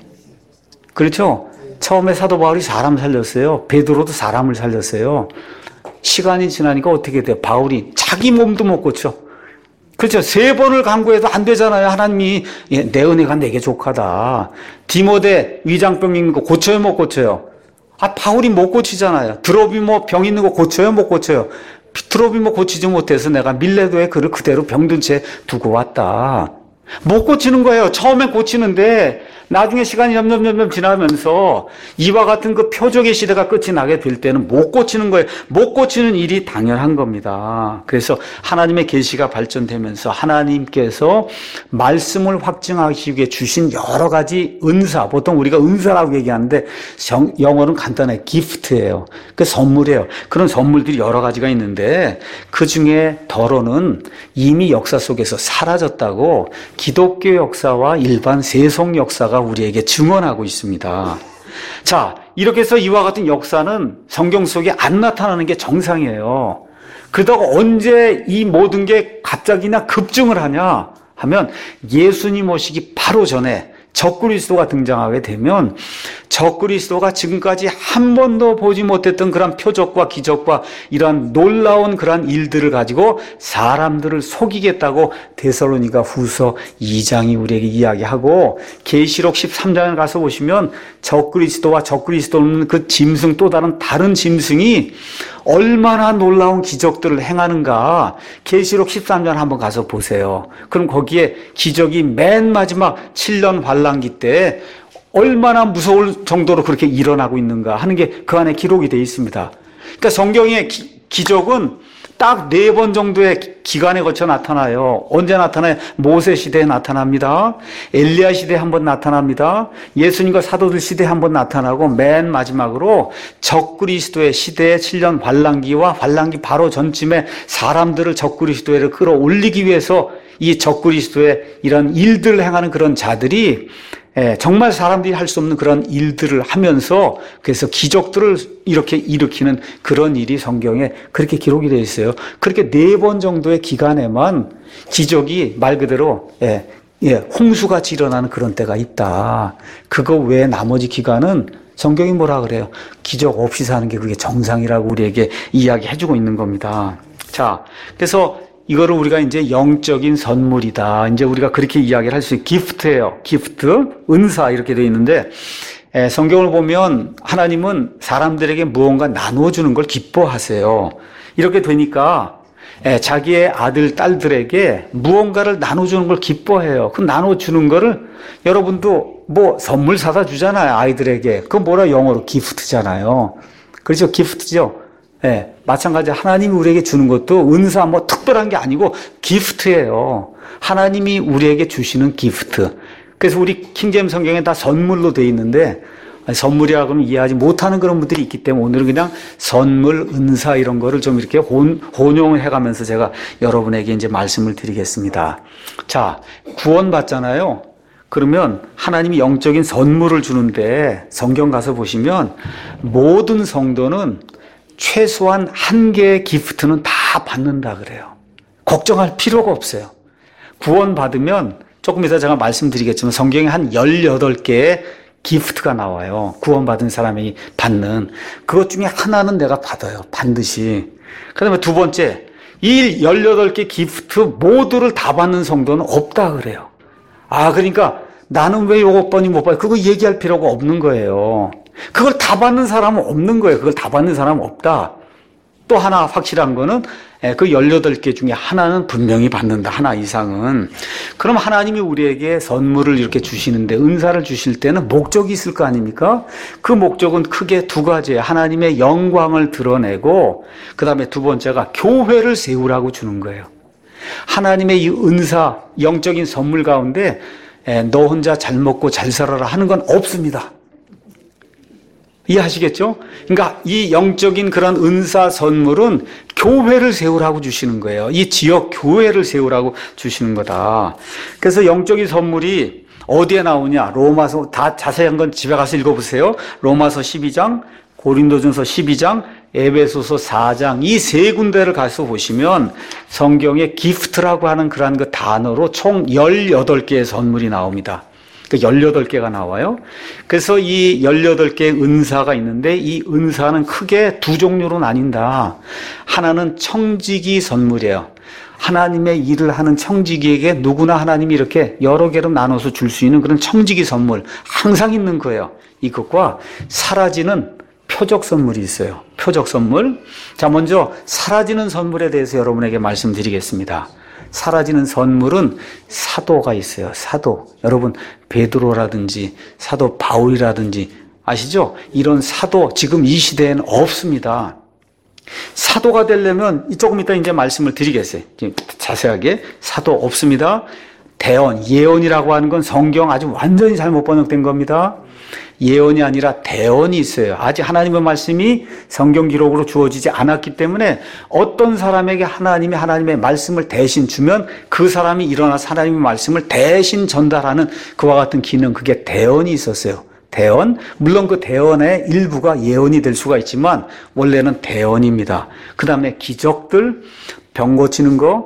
그렇죠? 처음에 사도 바울이 사람 살렸어요. 베드로도 사람을 살렸어요. 시간이 지나니까 어떻게 돼요? 바울이 자기 몸도 못 고쳐. 그렇죠? 세 번을 간구해도 안 되잖아요. 하나님이 내 은혜가 내게 족하다. 디모데 위장병 있는 거 고쳐요? 못 고쳐요? 아, 바울이 못 고치잖아요. 드로비모 병 있는 거 고쳐요? 못 고쳐요? 드로비모 고치지 못해서 내가 밀레도에 그를 그대로 병든 채 두고 왔다. 못 고치는 거예요. 처음엔 고치는데 나중에 시간이 점점 점점 지나면서 이와 같은 그 표적의 시대가 끝이 나게 될 때는 못 고치는 거예요. 못 고치는 일이 당연한 겁니다. 그래서 하나님의 계시가 발전되면서 하나님께서 말씀을 확증하시기 위해 주신 여러 가지 은사, 보통 우리가 은사라고 얘기하는데 영어는 간단해 기프트예요. 그 선물이에요. 그런 선물들이 여러 가지가 있는데 그 중에 더러는 이미 역사 속에서 사라졌다고 기독교 역사와 일반 세속 역사가 우리에게 증언하고 있습니다. 자, 이렇게 해서 이와 같은 역사는 성경 속에 안 나타나는 게 정상이에요. 그러다가 언제 이 모든 게 갑자기나 급증을 하냐 하면 예수님 오시기 바로 전에 적그리스도가 등장하게 되면 적그리스도가 지금까지 한 번도 보지 못했던 그런 표적과 기적과 이러한 놀라운 그런 일들을 가지고 사람들을 속이겠다고 데살로니가 후서 이 장이 우리에게 이야기하고, 계시록 십삼 장에 가서 보시면 적그리스도와 적그리스도는 그 짐승, 또 다른 다른 짐승이 얼마나 놀라운 기적들을 행하는가 계시록 십삼 장 한번 가서 보세요. 그럼 거기에 기적이 맨 마지막 칠 년 환란기 때 얼마나 무서울 정도로 그렇게 일어나고 있는가 하는 게 그 안에 기록이 되어 있습니다. 그러니까 성경의 기, 기적은 딱 네 번 정도의 기간에 거쳐 나타나요. 언제 나타나요? 모세 시대에 나타납니다. 엘리야 시대에 한번 나타납니다. 예수님과 사도들 시대에 한번 나타나고, 맨 마지막으로 적그리스도의 시대의 칠 년 환란기와 환란기 바로 전쯤에 사람들을 적그리스도에 끌어올리기 위해서 이 적그리스도의 이런 일들을 행하는 그런 자들이 예, 정말 사람들이 할 수 없는 그런 일들을 하면서, 그래서 기적들을 이렇게 일으키는 그런 일이 성경에 그렇게 기록이 되어 있어요. 그렇게 네 번 정도의 기간에만 기적이 말 그대로 예, 예, 홍수같이 일어나는 그런 때가 있다. 그거 외에 나머지 기간은 성경이 뭐라 그래요? 기적 없이 사는 게 그게 정상이라고 우리에게 이야기해주고 있는 겁니다. 자, 그래서 이거를 우리가 이제 영적인 선물이다. 이제 우리가 그렇게 이야기를 할 수 있어요. 기프트예요. 기프트, 은사 이렇게 되어 있는데, 에, 성경을 보면 하나님은 사람들에게 무언가 나누어주는 걸 기뻐하세요. 이렇게 되니까 에, 자기의 아들, 딸들에게 무언가를 나눠주는 걸 기뻐해요. 그 나눠주는 거를 여러분도 뭐 선물 사다 주잖아요. 아이들에게. 그건 뭐라 영어로 기프트잖아요. 그렇죠? 기프트죠. 예, 마찬가지 하나님이 우리에게 주는 것도 은사 뭐 특별한 게 아니고 기프트예요. 하나님이 우리에게 주시는 기프트. 그래서 우리 킹제임 성경에 다 선물로 되어 있는데, 선물이라고 하면 이해하지 못하는 그런 분들이 있기 때문에 오늘은 그냥 선물, 은사 이런 거를 좀 이렇게 혼, 혼용을 해가면서 제가 여러분에게 이제 말씀을 드리겠습니다. 자, 구원받잖아요. 그러면 하나님이 영적인 선물을 주는데 성경 가서 보시면 모든 성도는 최소한 한 개의 기프트는 다 받는다 그래요. 걱정할 필요가 없어요. 구원받으면 조금 이따 제가 말씀드리겠지만 성경에 한 열여덟 개의 기프트가 나와요. 구원받은 사람이 받는. 그것 중에 하나는 내가 받아요. 반드시. 그 다음에 두 번째, 이 열여덟 개 기프트 모두를 다 받는 성도는 없다 그래요. 아, 그러니까 나는 왜 요것 번이 못 받아요? 그거 얘기할 필요가 없는 거예요. 그걸 다 받는 사람은 없는 거예요. 그걸 다 받는 사람은 없다. 또 하나 확실한 거는 그 열여덟 개 중에 하나는 분명히 받는다. 하나 이상은. 그럼 하나님이 우리에게 선물을 이렇게 주시는데, 은사를 주실 때는 목적이 있을 거 아닙니까? 그 목적은 크게 두 가지예요. 하나님의 영광을 드러내고, 그 다음에 두 번째가 교회를 세우라고 주는 거예요. 하나님의 이 은사, 영적인 선물 가운데 너 혼자 잘 먹고 잘 살아라 하는 건 없습니다. 이해하시겠죠? 그러니까 이 영적인 그런 은사 선물은 교회를 세우라고 주시는 거예요. 이 지역 교회를 세우라고 주시는 거다. 그래서 영적인 선물이 어디에 나오냐? 로마서, 다 자세한 건 집에 가서 읽어보세요. 로마서 십이 장, 고린도전서 십이 장, 에베소서 사 장, 이 세 군데를 가서 보시면 성경에 기프트라고 하는 그러한 그 단어로 총 열여덟 개의 선물이 나옵니다. 열여덟 개가 나와요. 그래서 이 열여덟 개의 은사가 있는데, 이 은사는 크게 두 종류로 나뉜다. 하나는 청지기 선물이에요. 하나님의 일을 하는 청지기에게 누구나 하나님이 이렇게 여러 개로 나눠서 줄 수 있는 그런 청지기 선물 항상 있는 거예요. 이것과 사라지는 표적 선물이 있어요. 표적 선물. 자, 먼저 사라지는 선물에 대해서 여러분에게 말씀드리겠습니다. 사라지는 선물은 사도가 있어요. 사도. 여러분 베드로라든지 사도 바울이라든지 아시죠? 이런 사도 지금 이 시대에는 없습니다. 사도가 되려면 조금 이따 이제 말씀을 드리겠어요. 자세하게. 사도 없습니다. 대언, 예언이라고 하는 건 성경 아주 완전히 잘못 번역된 겁니다. 예언이 아니라 대언이 있어요. 아직 하나님의 말씀이 성경 기록으로 주어지지 않았기 때문에 어떤 사람에게 하나님이 하나님의 말씀을 대신 주면 그 사람이 일어나서 하나님의 말씀을 대신 전달하는 그와 같은 기능, 그게 대언이 있었어요. 대언. 물론 그 대언의 일부가 예언이 될 수가 있지만 원래는 대언입니다. 그 다음에 기적들, 병 고치는 거,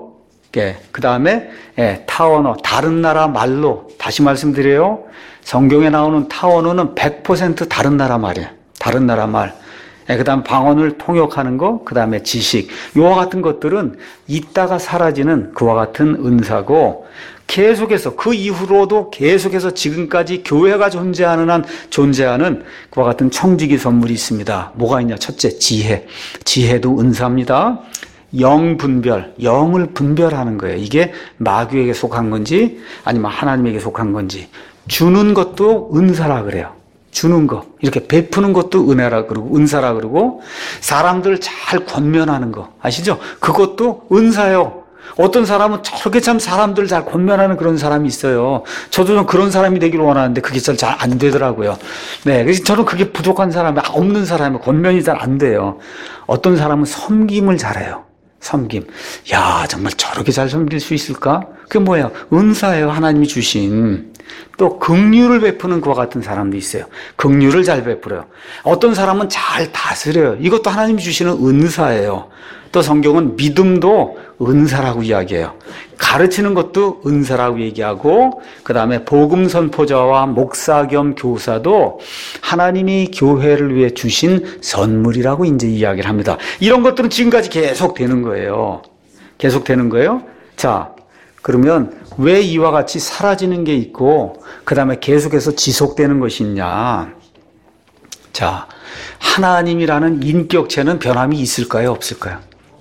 그 다음에 예, 타원어, 다른 나라 말로. 다시 말씀드려요. 성경에 나오는 타원어는 백 퍼센트 다른 나라 말이에요. 다른 나라 말. 예, 그 다음 방언을 통역하는 거, 그 다음에 지식. 이와 같은 것들은 있다가 사라지는 그와 같은 은사고, 계속해서 그 이후로도 계속해서 지금까지 교회가 존재하는 한 존재하는 그와 같은 청지기 선물이 있습니다. 뭐가 있냐? 첫째, 지혜. 지혜도 은사입니다. 영 분별, 영을 분별하는 거예요. 이게 마귀에게 속한 건지 아니면 하나님에게 속한 건지. 주는 것도 은사라 그래요. 주는 거, 이렇게 베푸는 것도 은혜라 그러고 은사라 그러고, 사람들 잘 권면하는 거 아시죠? 그것도 은사요. 어떤 사람은 저렇게 참 사람들 잘 권면하는 그런 사람이 있어요. 저도 좀 그런 사람이 되기를 원하는데 그게 잘 안 되더라고요. 네, 그래서 저는 그게 부족한 사람이, 없는 사람이 권면이 잘 안 돼요. 어떤 사람은 섬김을 잘해요. 섬김. 야, 정말 저렇게 잘 섬길 수 있을까? 그게 뭐예요? 은사예요. 하나님이 주신. 또 긍휼을 베푸는 그와 같은 사람도 있어요. 긍휼을 잘 베풀어요. 어떤 사람은 잘 다스려요. 이것도 하나님이 주시는 은사예요. 또 성경은 믿음도 은사라고 이야기해요. 가르치는 것도 은사라고 얘기하고, 그 다음에 복음 선포자와 목사 겸 교사도 하나님이 교회를 위해 주신 선물이라고 이제 이야기를 합니다. 이런 것들은 지금까지 계속 되는 거예요. 계속 되는 거예요. 자, 그러면 왜 이와 같이 사라지는 게 있고 그 다음에 계속해서 지속되는 것이 있냐? 자, 하나님이라는 인격체는 변함이 있을까요? 없을까요?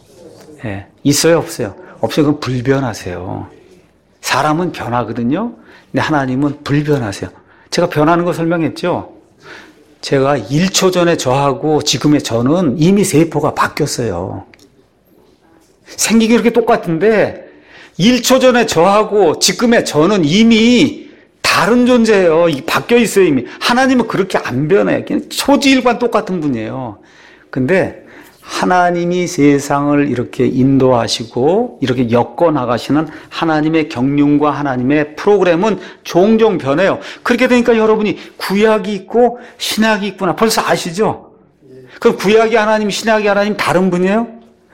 예, 있어요? 없어요? 없어요. 그럼 불변하세요. 사람은 변하거든요. 근데 하나님은 불변하세요. 제가 변하는 거 설명했죠? 제가 일 초 전에 저하고 지금의 저는 이미 세포가 바뀌었어요. 생긴 게 그렇게 똑같은데 일 초 전에 저하고 지금의 저는 이미 다른 존재예요. 바뀌어 있어요, 이미. 하나님은 그렇게 안 변해요. 그냥 초지일관 똑같은 분이에요. 근데 하나님이 세상을 이렇게 인도하시고 이렇게 엮어 나가시는 하나님의 경륜과 하나님의 프로그램은 종종 변해요. 그렇게 되니까 여러분이 구약이 있고 신약이 있구나. 벌써 아시죠? 그럼 구약이 하나님, 신약이 하나님 다른 분이에요?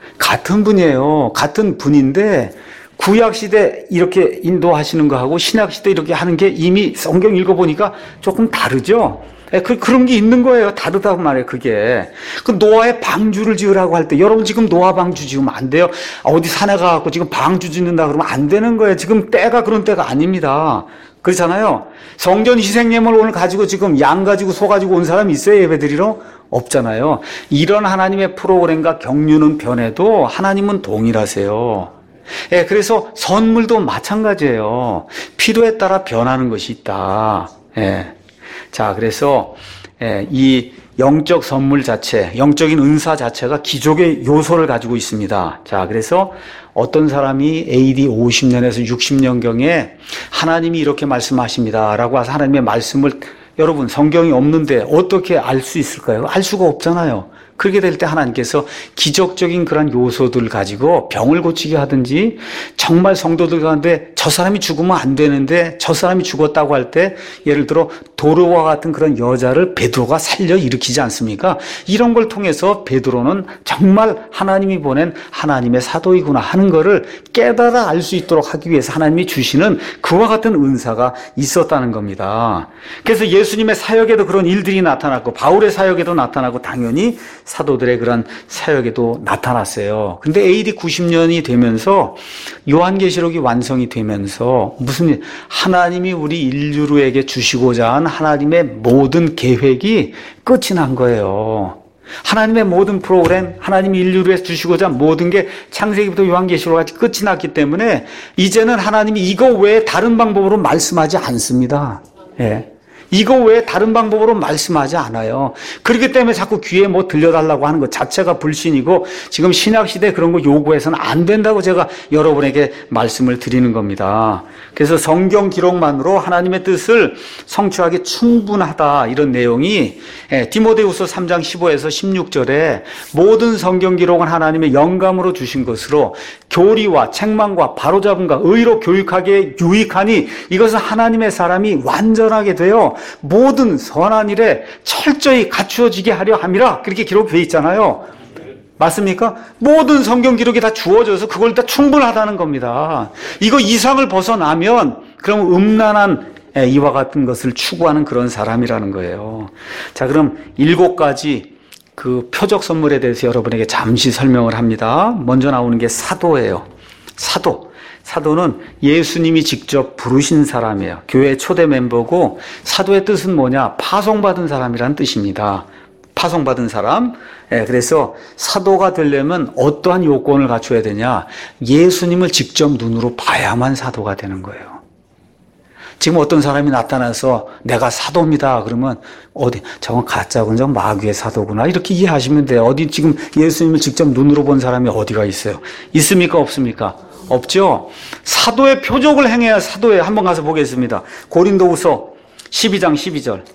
같은 분이에요. 같은 분인데 구약 시대 이렇게 인도하시는 거하고 신약 시대 이렇게 하는 게 이미 성경 읽어보니까 조금 다르죠? 그, 그런 게 있는 거예요. 다르다고 말해요, 그게. 그 노아의 방주를 지으라고 할 때, 여러분 지금 노아 방주 지으면 안 돼요. 어디 산에 가갖고 지금 방주 짓는다 그러면 안 되는 거예요. 지금 때가 그런 때가 아닙니다. 그렇잖아요. 성전 희생예물 오늘 가지고 지금 양 가지고 소 가지고 온 사람이 있어요, 예배드리러? 없잖아요. 이런 하나님의 프로그램과 경륜은 변해도 하나님은 동일하세요. 예, 그래서 선물도 마찬가지예요. 필요에 따라 변하는 것이 있다. 예. 자, 그래서 예, 이 영적 선물 자체, 영적인 은사 자체가 기족의 요소를 가지고 있습니다. 자, 그래서 어떤 사람이 에이디 오십 년에서 육십 년경에 하나님이 이렇게 말씀하십니다라고 해서 하나님의 말씀을, 여러분 성경이 없는데 어떻게 알 수 있을까요? 알 수가 없잖아요. 그렇게 될 때 하나님께서 기적적인 그런 요소들을 가지고 병을 고치게 하든지, 정말 성도들 가운데 저 사람이 죽으면 안 되는데 저 사람이 죽었다고 할 때, 예를 들어 도로와 같은 그런 여자를 베드로가 살려 일으키지 않습니까? 이런 걸 통해서 베드로는 정말 하나님이 보낸 하나님의 사도이구나 하는 거를 깨달아 알 수 있도록 하기 위해서 하나님이 주시는 그와 같은 은사가 있었다는 겁니다. 그래서 예수님의 사역에도 그런 일들이 나타났고 바울의 사역에도 나타나고 당연히 사도들의 그런 사역에도 나타났어요. 근데 에이디 구십 년이 되면서 요한계시록이 완성이 되면서 무슨 일, 하나님이 우리 인류에게 주시고자 한 하나님의 모든 계획이 끝이 난 거예요. 하나님의 모든 프로그램, 하나님이 인류를 위해서 주시고자 한 모든 게 창세기부터 요한계시록 같이 끝이 났기 때문에 이제는 하나님이 이거 외에 다른 방법으로 말씀하지 않습니다. 예. 이거 외에 다른 방법으로 말씀하지 않아요. 그렇기 때문에 자꾸 귀에 뭐 들려달라고 하는 것 자체가 불신이고, 지금 신약시대에 그런 거 요구해서는 안 된다고 제가 여러분에게 말씀을 드리는 겁니다. 그래서 성경 기록만으로 하나님의 뜻을 성취하기 충분하다, 이런 내용이 디모데후서 삼 장 십오에서 십육 절에 모든 성경 기록은 하나님의 영감으로 주신 것으로 교리와 책망과 바로잡음과 의로 교육하기에 유익하니 이것은 하나님의 사람이 완전하게 되어 모든 선한 일에 철저히 갖추어지게 하려 함이라, 그렇게 기록되어 있잖아요. 맞습니까? 모든 성경 기록이 다 주어져서 그걸 다 충분하다는 겁니다. 이거 이상을 벗어나면 그럼 음란한 이와 같은 것을 추구하는 그런 사람이라는 거예요. 자, 그럼 일곱 가지 그 표적 선물에 대해서 여러분에게 잠시 설명을 합니다. 먼저 나오는 게 사도예요. 사도. 사도는 예수님이 직접 부르신 사람이에요. 교회 초대 멤버고, 사도의 뜻은 뭐냐? 파송받은 사람이라는 뜻입니다. 파송받은 사람. 예, 그래서 사도가 되려면 어떠한 요건을 갖춰야 되냐? 예수님을 직접 눈으로 봐야만 사도가 되는 거예요. 지금 어떤 사람이 나타나서 내가 사도입니다. 그러면 어디 저건 가짜군, 저건 마귀의 사도구나 이렇게 이해하시면 돼요. 어디 지금 예수님을 직접 눈으로 본 사람이 어디가 있어요? 있습니까? 없습니까? 없죠. 사도의 표적을 행해야 사도에 한번 가서 보겠습니다. 고린도후서 십이 장 십이 절.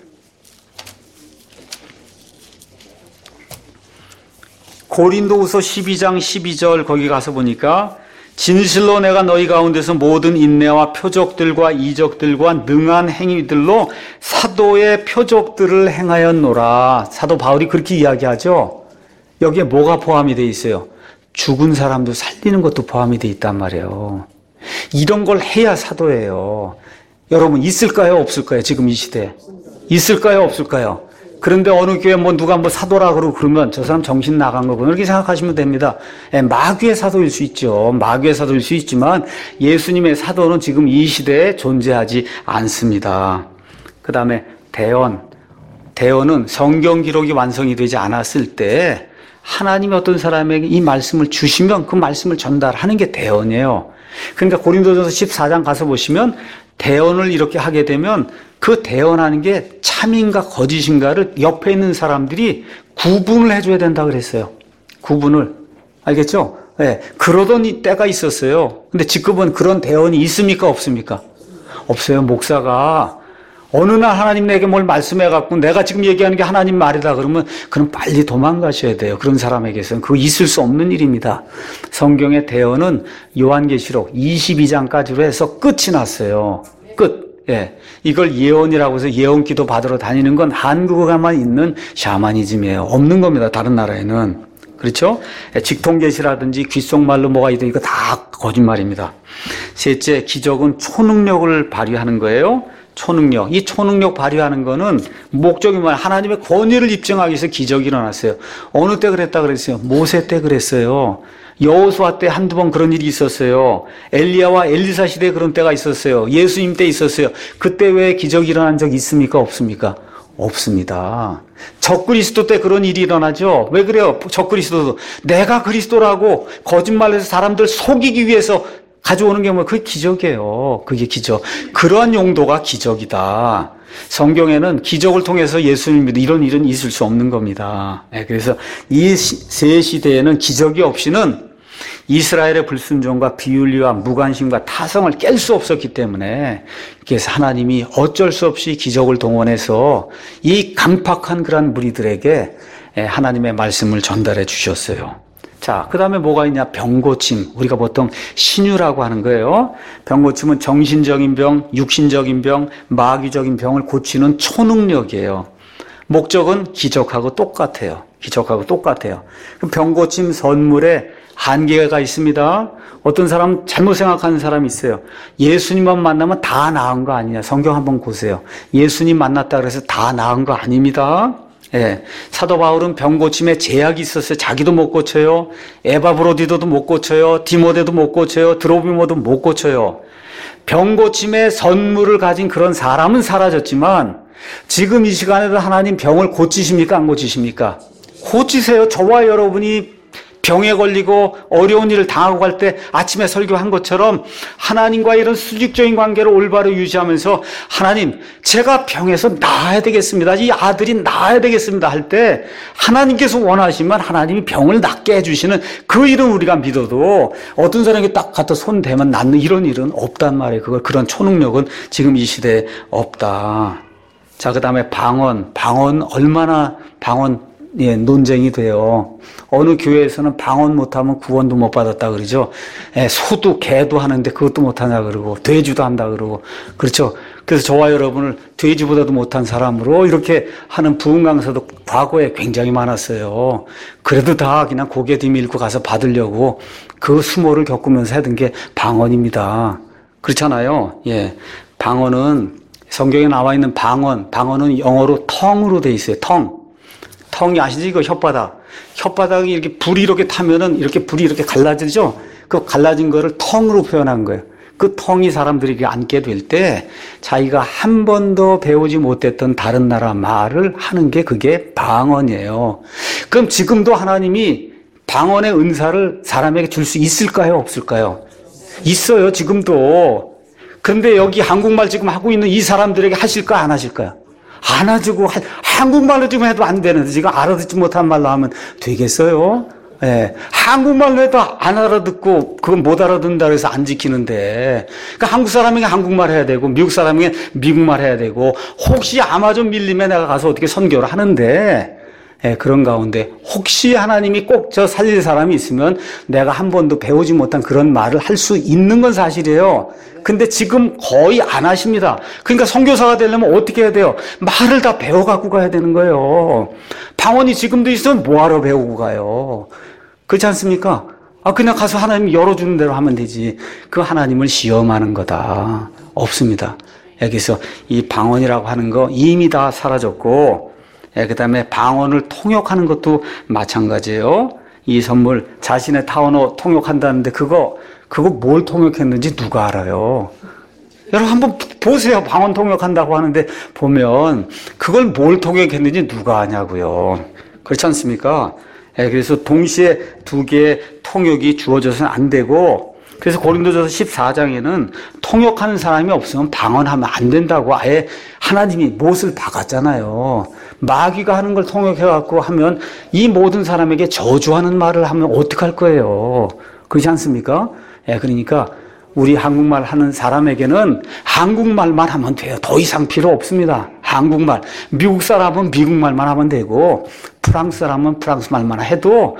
고린도후서 십이 장 십이 절 거기 가서 보니까 진실로 내가 너희 가운데서 모든 인내와 표적들과 이적들과 능한 행위들로 사도의 표적들을 행하였노라. 사도 바울이 그렇게 이야기하죠. 여기에 뭐가 포함이 되어 있어요? 죽은 사람도 살리는 것도 포함이 되어 있단 말이에요. 이런 걸 해야 사도예요. 여러분 있을까요? 없을까요? 지금 이 시대에. 있을까요? 없을까요? 그런데 어느 교회 뭐 누가 뭐 사도라 그러고 그러면 저 사람 정신 나간 거구나 이렇게 생각하시면 됩니다. 예, 마귀의 사도일 수 있죠. 마귀의 사도일 수 있지만 예수님의 사도는 지금 이 시대에 존재하지 않습니다. 그 다음에 대언. 대언은 성경 기록이 완성이 되지 않았을 때 하나님이 어떤 사람에게 이 말씀을 주시면 그 말씀을 전달하는 게 대언이에요. 그러니까 고린도전서 십사 장 가서 보시면 대언을 이렇게 하게 되면 그 대언하는 게 참인가 거짓인가를 옆에 있는 사람들이 구분을 해줘야 된다 그랬어요. 구분을. 알겠죠? 네, 그러던 때가 있었어요. 근데 지금은 그런 대언이 있습니까? 없습니까? 없어요. 목사가 어느 날 하나님 내게 뭘 말씀해갖고 내가 지금 얘기하는 게 하나님 말이다 그러면 그럼 빨리 도망가셔야 돼요. 그런 사람에게서는. 그거 있을 수 없는 일입니다. 성경의 대언은 요한계시록 이십이 장까지로 해서 끝이 났어요. 끝. 예. 이걸 예언이라고 해서 예언 기도 받으러 다니는 건 한국에만 있는 샤머니즘이에요. 없는 겁니다. 다른 나라에는. 그렇죠? 직통계시라든지 귓속말로 뭐가 있든 이거 다 거짓말입니다. 셋째, 기적은 초능력을 발휘하는 거예요. 초능력. 이 초능력 발휘하는 거는 목적이 뭐야? 하나님의 권위를 입증하기 위해서 기적이 일어났어요. 어느 때 그랬다 그랬어요? 모세 때 그랬어요. 여호수아 때 한두 번 그런 일이 있었어요. 엘리야와 엘리사 시대에 그런 때가 있었어요. 예수님 때 있었어요. 그때 왜 기적이 일어난 적 있습니까? 없습니까? 없습니다. 적그리스도 때 그런 일이 일어나죠. 왜 그래요? 적그리스도도 내가 그리스도라고 거짓말해서 사람들 속이기 위해서 가져오는 게 뭐 그게 기적이에요. 그게 기적. 그러한 용도가 기적이다. 성경에는 기적을 통해서 예수님 믿는 이런 일은 있을 수 없는 겁니다. 네, 그래서 이 세 시대에는 기적이 없이는 이스라엘의 불순종과 비윤리와 무관심과 타성을 깰 수 없었기 때문에 그래서 하나님이 어쩔 수 없이 기적을 동원해서 이 강팍한 그런 무리들에게 하나님의 말씀을 전달해 주셨어요. 자, 그 다음에 뭐가 있냐? 병고침. 우리가 보통 신유라고 하는 거예요. 병고침은 정신적인 병, 육신적인 병, 마귀적인 병을 고치는 초능력이에요. 목적은 기적하고 똑같아요. 기적하고 똑같아요. 병고침 선물에 한계가 있습니다. 어떤 사람 잘못 생각하는 사람이 있어요. 예수님만 만나면 다 나은 거 아니냐. 성경 한번 보세요. 예수님 만났다 그래서 다 나은 거 아닙니다. 예. 사도 바울은 병고침에 제약이 있었어요. 자기도 못 고쳐요. 에바브로디도도 못 고쳐요. 디모데도 못 고쳐요. 드로비모도 못 고쳐요. 병고침의 선물을 가진 그런 사람은 사라졌지만 지금 이 시간에도 하나님 병을 고치십니까? 안 고치십니까? 고치세요. 저와 여러분이 병에 걸리고 어려운 일을 당하고 갈 때 아침에 설교한 것처럼 하나님과 이런 수직적인 관계를 올바로 유지하면서 하나님 제가 병에서 나아야 되겠습니다. 이 아들이 나아야 되겠습니다 할 때 하나님께서 원하시면 하나님이 병을 낫게 해주시는 그 일은 우리가 믿어도 어떤 사람에게 딱 갖다 손 대면 낫는 이런 일은 없단 말이에요. 그걸 그런 초능력은 지금 이 시대에 없다. 자, 그 다음에 방언. 방언 얼마나 방언 예, 논쟁이 돼요. 어느 교회에서는 방언 못하면 구원도 못 받았다 그러죠. 예, 소도 개도 하는데 그것도 못하냐 그러고 돼지도 한다 그러고 그렇죠. 그래서 저와 여러분을 돼지보다도 못한 사람으로 이렇게 하는 부흥 강사도 과거에 굉장히 많았어요. 그래도 다 그냥 고개 뒤밀고 가서 받으려고 그 수모를 겪으면서 하던 게 방언입니다. 그렇잖아요. 예. 방언은 성경에 나와 있는 방언, 방언은 영어로 텅으로 돼 있어요. 텅. 텅이 아시죠? 이거 혓바닥. 혓바닥이 이렇게 불이 이렇게 타면은 이렇게 불이 이렇게 갈라지죠? 그 갈라진 거를 텅으로 표현한 거예요. 그 텅이 사람들에게 앉게 될 때 자기가 한 번도 배우지 못했던 다른 나라 말을 하는 게 그게 방언이에요. 그럼 지금도 하나님이 방언의 은사를 사람에게 줄 수 있을까요? 없을까요? 있어요. 지금도. 그런데 여기 한국말 지금 하고 있는 이 사람들에게 하실까 안 하실까요? 안 하지고 한국말로 지금 해도 안 되는데 지금 알아듣지 못한 말로 하면 되겠어요? 예. 한국말로 해도 안 알아듣고 그건 못 알아듣는다 그래서 안 지키는데, 그러니까 한국 사람에게 한국말 해야 되고 미국 사람에게 미국말 해야 되고, 혹시 아마존 밀림에 내가 가서 어떻게 선교를 하는데, 예, 그런 가운데 혹시 하나님이 꼭 저 살릴 사람이 있으면 내가 한 번도 배우지 못한 그런 말을 할 수 있는 건 사실이에요. 근데 지금 거의 안 하십니다. 그러니까 선교사가 되려면 어떻게 해야 돼요? 말을 다 배워갖고 가야 되는 거예요. 방언이 지금도 있으면 뭐하러 배우고 가요? 그렇지 않습니까? 아, 그냥 가서 하나님이 열어주는 대로 하면 되지. 그 하나님을 시험하는 거다. 없습니다. 여기서 이 방언이라고 하는 거 이미 다 사라졌고, 예, 그 다음에 방언을 통역하는 것도 마찬가지예요. 이 선물 자신의 타원어 통역한다는데 그거 그거 뭘 통역했는지 누가 알아요? 여러분 한번 보세요. 방언 통역한다고 하는데 보면 그걸 뭘 통역했는지 누가 아냐고요. 그렇지 않습니까? 예, 그래서 동시에 두 개의 통역이 주어져서는 안 되고, 그래서 고린도전서 십사 장에는 통역하는 사람이 없으면 방언하면 안 된다고 아예 하나님이 못을 박았잖아요. 마귀가 하는 걸 통역해갖고 하면 이 모든 사람에게 저주하는 말을 하면 어떡할 거예요. 그렇지 않습니까? 예, 그러니까 우리 한국말 하는 사람에게는 한국말만 하면 돼요. 더 이상 필요 없습니다. 한국말. 미국 사람은 미국말만 하면 되고, 프랑스 사람은 프랑스 말만 해도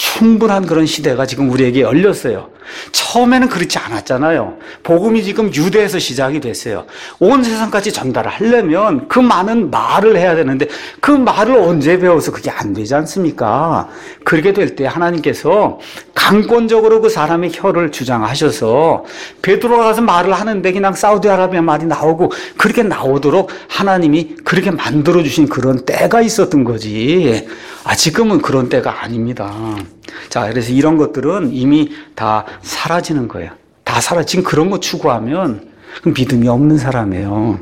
충분한 그런 시대가 지금 우리에게 열렸어요. 처음에는 그렇지 않았잖아요. 복음이 지금 유대에서 시작이 됐어요. 온 세상까지 전달을 하려면 그 많은 말을 해야 되는데 그 말을 언제 배워서 그게 안 되지 않습니까? 그렇게 될 때 하나님께서 강권적으로 그 사람의 혀를 주장하셔서 베드로가 가서 말을 하는데 그냥 사우디아라비아 말이 나오고 그렇게 나오도록 하나님이 그렇게 만들어주신 그런 때가 있었던 거지. 아, 지금은 그런 때가 아닙니다. 자, 그래서 이런 것들은 이미 다 사라지는 거예요. 다 사라. 지금 그런 거 추구하면 믿음이 없는 사람이에요.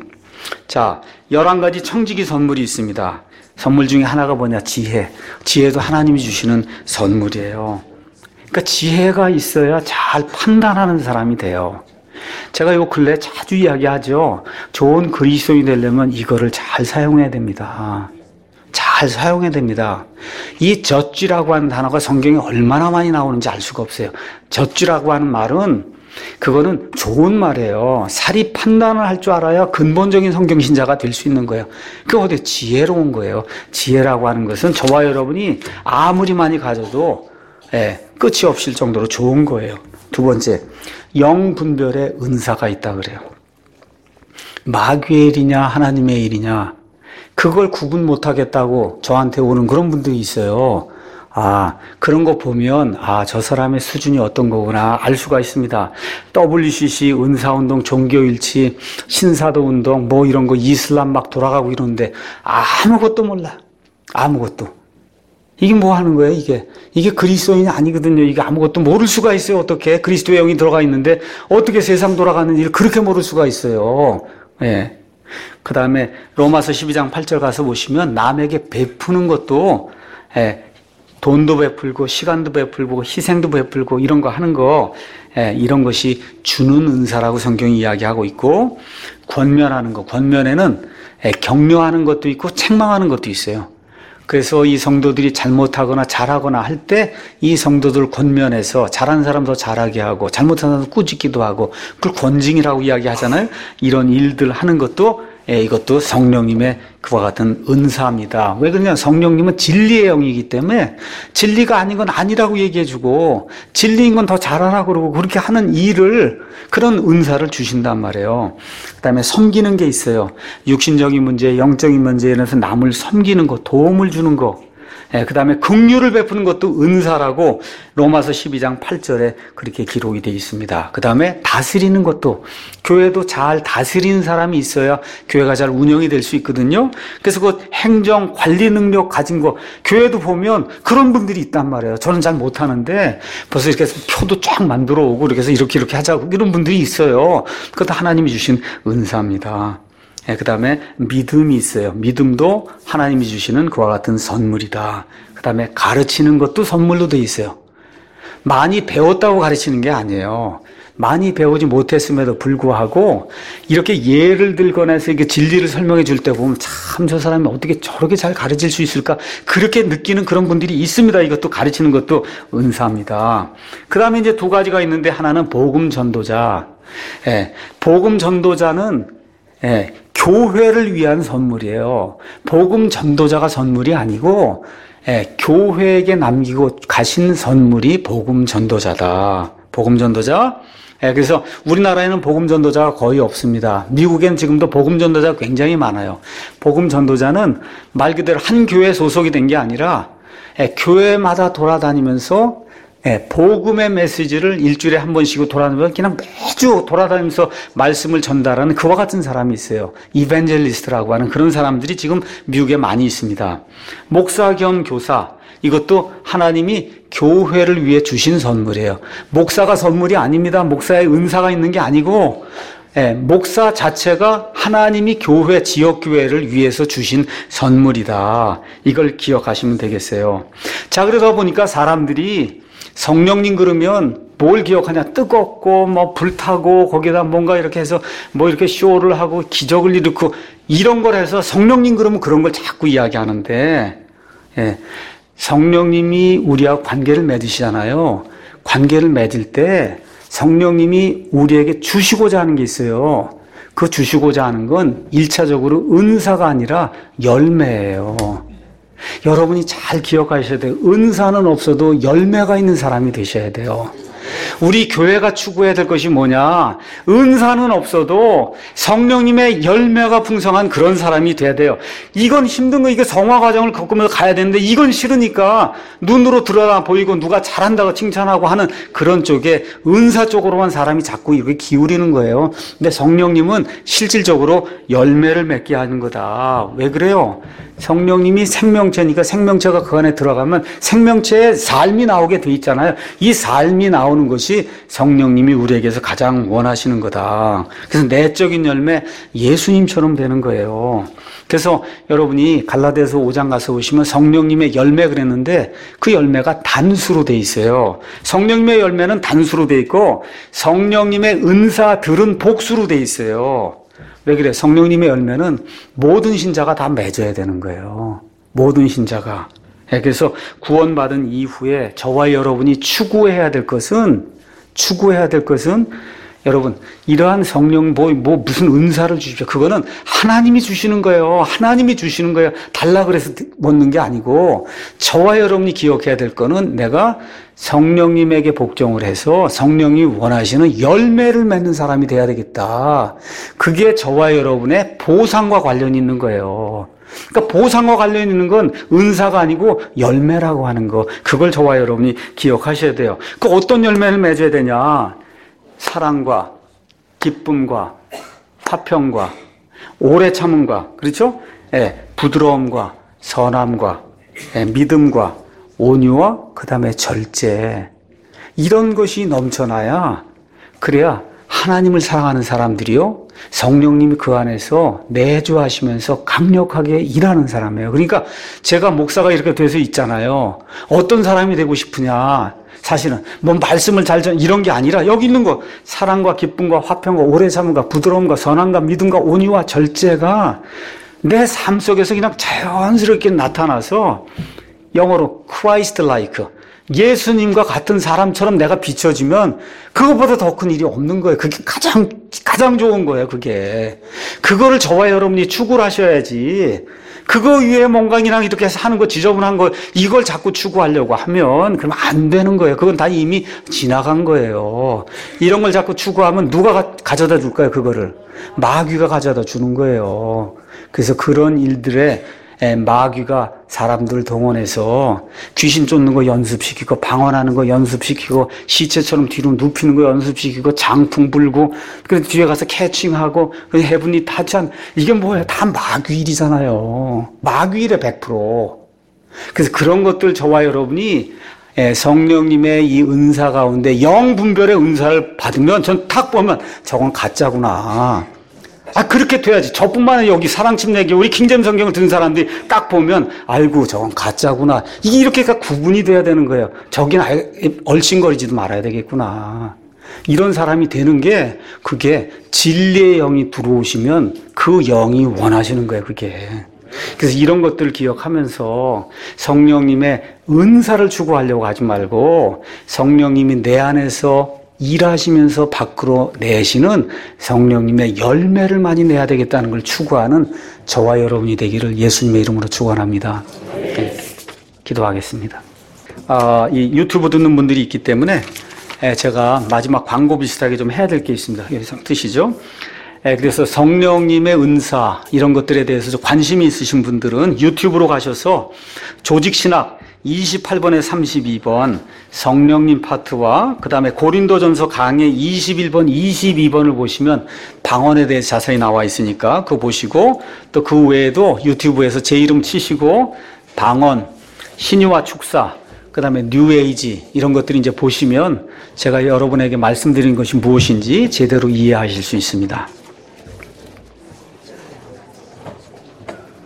자, 열한 가지 청지기 선물이 있습니다. 선물 중에 하나가 뭐냐? 지혜. 지혜도 하나님이 주시는 선물이에요. 그러니까 지혜가 있어야 잘 판단하는 사람이 돼요. 제가 요 근래 자주 이야기하죠. 좋은 그리스도인이 되려면 이거를 잘 사용해야 됩니다. 잘 사용해야 됩니다. 이 젖쥐라고 하는 단어가 성경에 얼마나 많이 나오는지 알 수가 없어요. 젖쥐라고 하는 말은 그거는 좋은 말이에요. 사리 판단을 할 줄 알아야 근본적인 성경신자가 될 수 있는 거예요. 그게 어디 지혜로운 거예요. 지혜라고 하는 것은 저와 여러분이 아무리 많이 가져도 예, 끝이 없을 정도로 좋은 거예요. 두 번째, 영분별의 은사가 있다 그래요. 마귀의 일이냐 하나님의 일이냐 그걸 구분 못하겠다고 저한테 오는 그런 분들이 있어요. 아, 그런 거 보면 아, 저 사람의 수준이 어떤 거구나 알 수가 있습니다. 더블유씨씨, 은사운동, 종교일치, 신사도운동 뭐 이런 거 이슬람 막 돌아가고 이러는데 아무것도 몰라. 아무것도. 이게 뭐 하는 거예요, 이게? 이게 그리스도인이 아니거든요. 이게 아무것도 모를 수가 있어요, 어떻게? 그리스도의 영이 들어가 있는데 어떻게 세상 돌아가는 일을 그렇게 모를 수가 있어요. 예. 그 다음에 로마서 십이 장 팔 절 가서 보시면 남에게 베푸는 것도 예, 돈도 베풀고 시간도 베풀고 희생도 베풀고 이런 거 하는 거 예, 이런 것이 주는 은사라고 성경이 이야기하고 있고, 권면하는 거, 권면에는 예, 격려하는 것도 있고 책망하는 것도 있어요. 그래서 이 성도들이 잘못하거나 잘하거나 할 때 이 성도들 권면해서 잘한 사람 더 잘하게 하고 잘못한 사람 꾸짖기도 하고 그걸 권징이라고 이야기하잖아요. 이런 일들 하는 것도 예, 이것도 성령님의 그와 같은 은사입니다. 왜 그러냐? 성령님은 진리의 영이기 때문에 진리가 아닌 건 아니라고 얘기해주고 진리인 건 더 잘하라 그러고 그렇게 하는 일을 그런 은사를 주신단 말이에요. 그 다음에 섬기는 게 있어요. 육신적인 문제, 영적인 문제에 대해서 남을 섬기는 거, 도움을 주는 거. 예, 그 다음에 긍휼을 베푸는 것도 은사라고 로마서 십이 장 팔 절에 그렇게 기록이 되어 있습니다. 그 다음에 다스리는 것도, 교회도 잘 다스리는 사람이 있어야 교회가 잘 운영이 될 수 있거든요. 그래서 그 행정 관리 능력 가진 거, 교회도 보면 그런 분들이 있단 말이에요. 저는 잘 못하는데 벌써 이렇게 해서 표도 쫙 만들어 오고 이렇게 해서 이렇게 이렇게 하자고 이런 분들이 있어요. 그것도 하나님이 주신 은사입니다. 예, 그 다음에 믿음이 있어요. 믿음도 하나님이 주시는 그와 같은 선물이다. 그 다음에 가르치는 것도 선물로 돼 있어요. 많이 배웠다고 가르치는 게 아니에요. 많이 배우지 못했음에도 불구하고 이렇게 예를 들거나 해서 이렇게 진리를 설명해 줄 때 보면 참 저 사람이 어떻게 저렇게 잘 가르칠 수 있을까? 그렇게 느끼는 그런 분들이 있습니다. 이것도 가르치는 것도 은사입니다. 그 다음에 이제 두 가지가 있는데 하나는 복음 전도자. 예, 복음 전도자는 예, 교회를 위한 선물이에요. 복음 전도자가 선물이 아니고 예, 교회에게 남기고 가신 선물이 복음 전도자다. 복음 전도자. 예, 그래서 우리나라에는 복음 전도자가 거의 없습니다. 미국엔 지금도 복음 전도자가 굉장히 많아요. 복음 전도자는 말 그대로 한 교회 소속이 된 게 아니라 예, 교회마다 돌아다니면서 예, 복음의 메시지를 일주일에 한 번씩 돌아다니면서 그냥 매주 돌아다니면서 말씀을 전달하는 그와 같은 사람이 있어요. 이벤젤리스트라고 하는 그런 사람들이 지금 미국에 많이 있습니다. 목사 겸 교사, 이것도 하나님이 교회를 위해 주신 선물이에요. 목사가 선물이 아닙니다. 목사의 은사가 있는 게 아니고 예, 목사 자체가 하나님이 교회, 지역교회를 위해서 주신 선물이다. 이걸 기억하시면 되겠어요. 자, 그러다 보니까 사람들이 성령님 그러면 뭘 기억하냐? 뜨겁고 뭐 불타고 거기다 뭔가 이렇게 해서 뭐 이렇게 쇼를 하고 기적을 일으키고 이런 걸 해서 성령님 그러면 그런 걸 자꾸 이야기하는데 예, 성령님이 우리와 관계를 맺으시잖아요. 관계를 맺을 때 성령님이 우리에게 주시고자 하는 게 있어요. 그 주시고자 하는 건 일차적으로 은사가 아니라 열매예요. 여러분이 잘 기억하셔야 돼요. 은사는 없어도 열매가 있는 사람이 되셔야 돼요. 우리 교회가 추구해야 될 것이 뭐냐? 은사는 없어도 성령님의 열매가 풍성한 그런 사람이 돼야 돼요. 이건 힘든 거, 이게 성화 과정을 겪으면서 가야 되는데 이건 싫으니까 눈으로 드러나 보이고 누가 잘한다고 칭찬하고 하는 그런 쪽에 은사 쪽으로만 사람이 자꾸 이렇게 기울이는 거예요. 근데 성령님은 실질적으로 열매를 맺게 하는 거다. 왜 그래요? 성령님이 생명체니까 생명체가 그 안에 들어가면 생명체의 삶이 나오게 돼 있잖아요. 이 삶이 나오는 것이 성령님이 우리에게서 가장 원하시는 거다. 그래서 내적인 열매, 예수님처럼 되는 거예요. 그래서 여러분이 갈라디아서 오 장 가서 보시면 성령님의 열매 그랬는데 그 열매가 단수로 돼 있어요. 성령님의 열매는 단수로 돼 있고 성령님의 은사들은 복수로 돼 있어요. 왜 그래? 성령님의 열매는 모든 신자가 다 맺어야 되는 거예요. 모든 신자가. 그래서 구원받은 이후에 저와 여러분이 추구해야 될 것은, 추구해야 될 것은, 여러분, 이러한 성령, 뭐, 뭐, 무슨 은사를 주십시오. 그거는 하나님이 주시는 거예요. 하나님이 주시는 거예요. 달라 그래서 먹는 게 아니고, 저와 여러분이 기억해야 될 거는 내가 성령님에게 복종을 해서 성령이 원하시는 열매를 맺는 사람이 돼야 되겠다. 그게 저와 여러분의 보상과 관련이 있는 거예요. 그러니까 보상과 관련 있는 건 은사가 아니고 열매라고 하는 거. 그걸 저와 여러분이 기억하셔야 돼요. 그 어떤 열매를 맺어야 되냐? 사랑과 기쁨과 화평과 오래 참음과, 그렇죠? 예, 부드러움과 선함과 예, 믿음과 온유와 그 다음에 절제, 이런 것이 넘쳐나야, 그래야 하나님을 사랑하는 사람들이요, 성령님이 그 안에서 내주하시면서 강력하게 일하는 사람이에요. 그러니까 제가 목사가 이렇게 돼서 있잖아요. 어떤 사람이 되고 싶으냐? 사실은 뭐 말씀을 잘 전 이런 게 아니라 여기 있는 거, 사랑과 기쁨과 화평과 오래 참음과 부드러움과 선함과 믿음과 온유와 절제가 내 삶 속에서 그냥 자연스럽게 나타나서, 영어로 Christ-like, 예수님과 같은 사람처럼 내가 비춰지면 그것보다 더 큰 일이 없는 거예요. 그게 가장 가장 좋은 거예요. 그게 그거를 저와 여러분이 추구를 하셔야지. 그거 위에 몽강이랑 이렇게 해서 하는 거 지저분한 거 이걸 자꾸 추구하려고 하면 그러면 안 되는 거예요. 그건 다 이미 지나간 거예요. 이런 걸 자꾸 추구하면 누가 가, 가져다 줄까요? 그거를 마귀가 가져다 주는 거예요. 그래서 그런 일들에 마귀가 사람들 동원해서 귀신 쫓는 거 연습시키고 방언하는 거 연습시키고 시체처럼 뒤로 눕히는 거 연습시키고 장풍 불고 그래서 뒤에 가서 캐칭하고 해분이 타찬 이게 뭐예요? 다 마귀 일이잖아요. 마귀 일에 백 퍼센트. 그래서 그런 것들 저와 여러분이 성령님의 이 은사 가운데 영분별의 은사를 받으면 전 딱 보면 저건 가짜구나. 아, 그렇게 돼야지. 저뿐만 아니라 여기 사랑침례교 우리 킹제임 성경을 든 사람들이 딱 보면 아이고 저건 가짜구나. 이게 이렇게 구분이 돼야 되는 거예요. 저긴 얼씬거리지도 말아야 되겠구나. 이런 사람이 되는 게 그게 진리의 영이 들어오시면 그 영이 원하시는 거예요. 그게. 그래서 이런 것들을 기억하면서 성령님의 은사를 추구하려고 하지 말고 성령님이 내 안에서 일하시면서 밖으로 내시는 성령님의 열매를 많이 내야 되겠다는 걸 추구하는 저와 여러분이 되기를 예수님의 이름으로 축원합니다. 네, 기도하겠습니다. 아, 이 유튜브 듣는 분들이 있기 때문에 제가 마지막 광고 비슷하게 좀 해야 될 게 있습니다. 여기서 드시죠. 그래서 성령님의 은사 이런 것들에 대해서 관심이 있으신 분들은 유튜브로 가셔서 조직신학 이십팔 번에 삼십이 번 성령님 파트와 그 다음에 고린도전서 강해 이십일 번, 이십이 번을 보시면 방언에 대해서 자세히 나와 있으니까 그거 보시고 또 그 외에도 유튜브에서 제 이름 치시고 방언, 신유와 축사, 그 다음에 뉴에이지 이런 것들이 이제 보시면 제가 여러분에게 말씀드린 것이 무엇인지 제대로 이해하실 수 있습니다.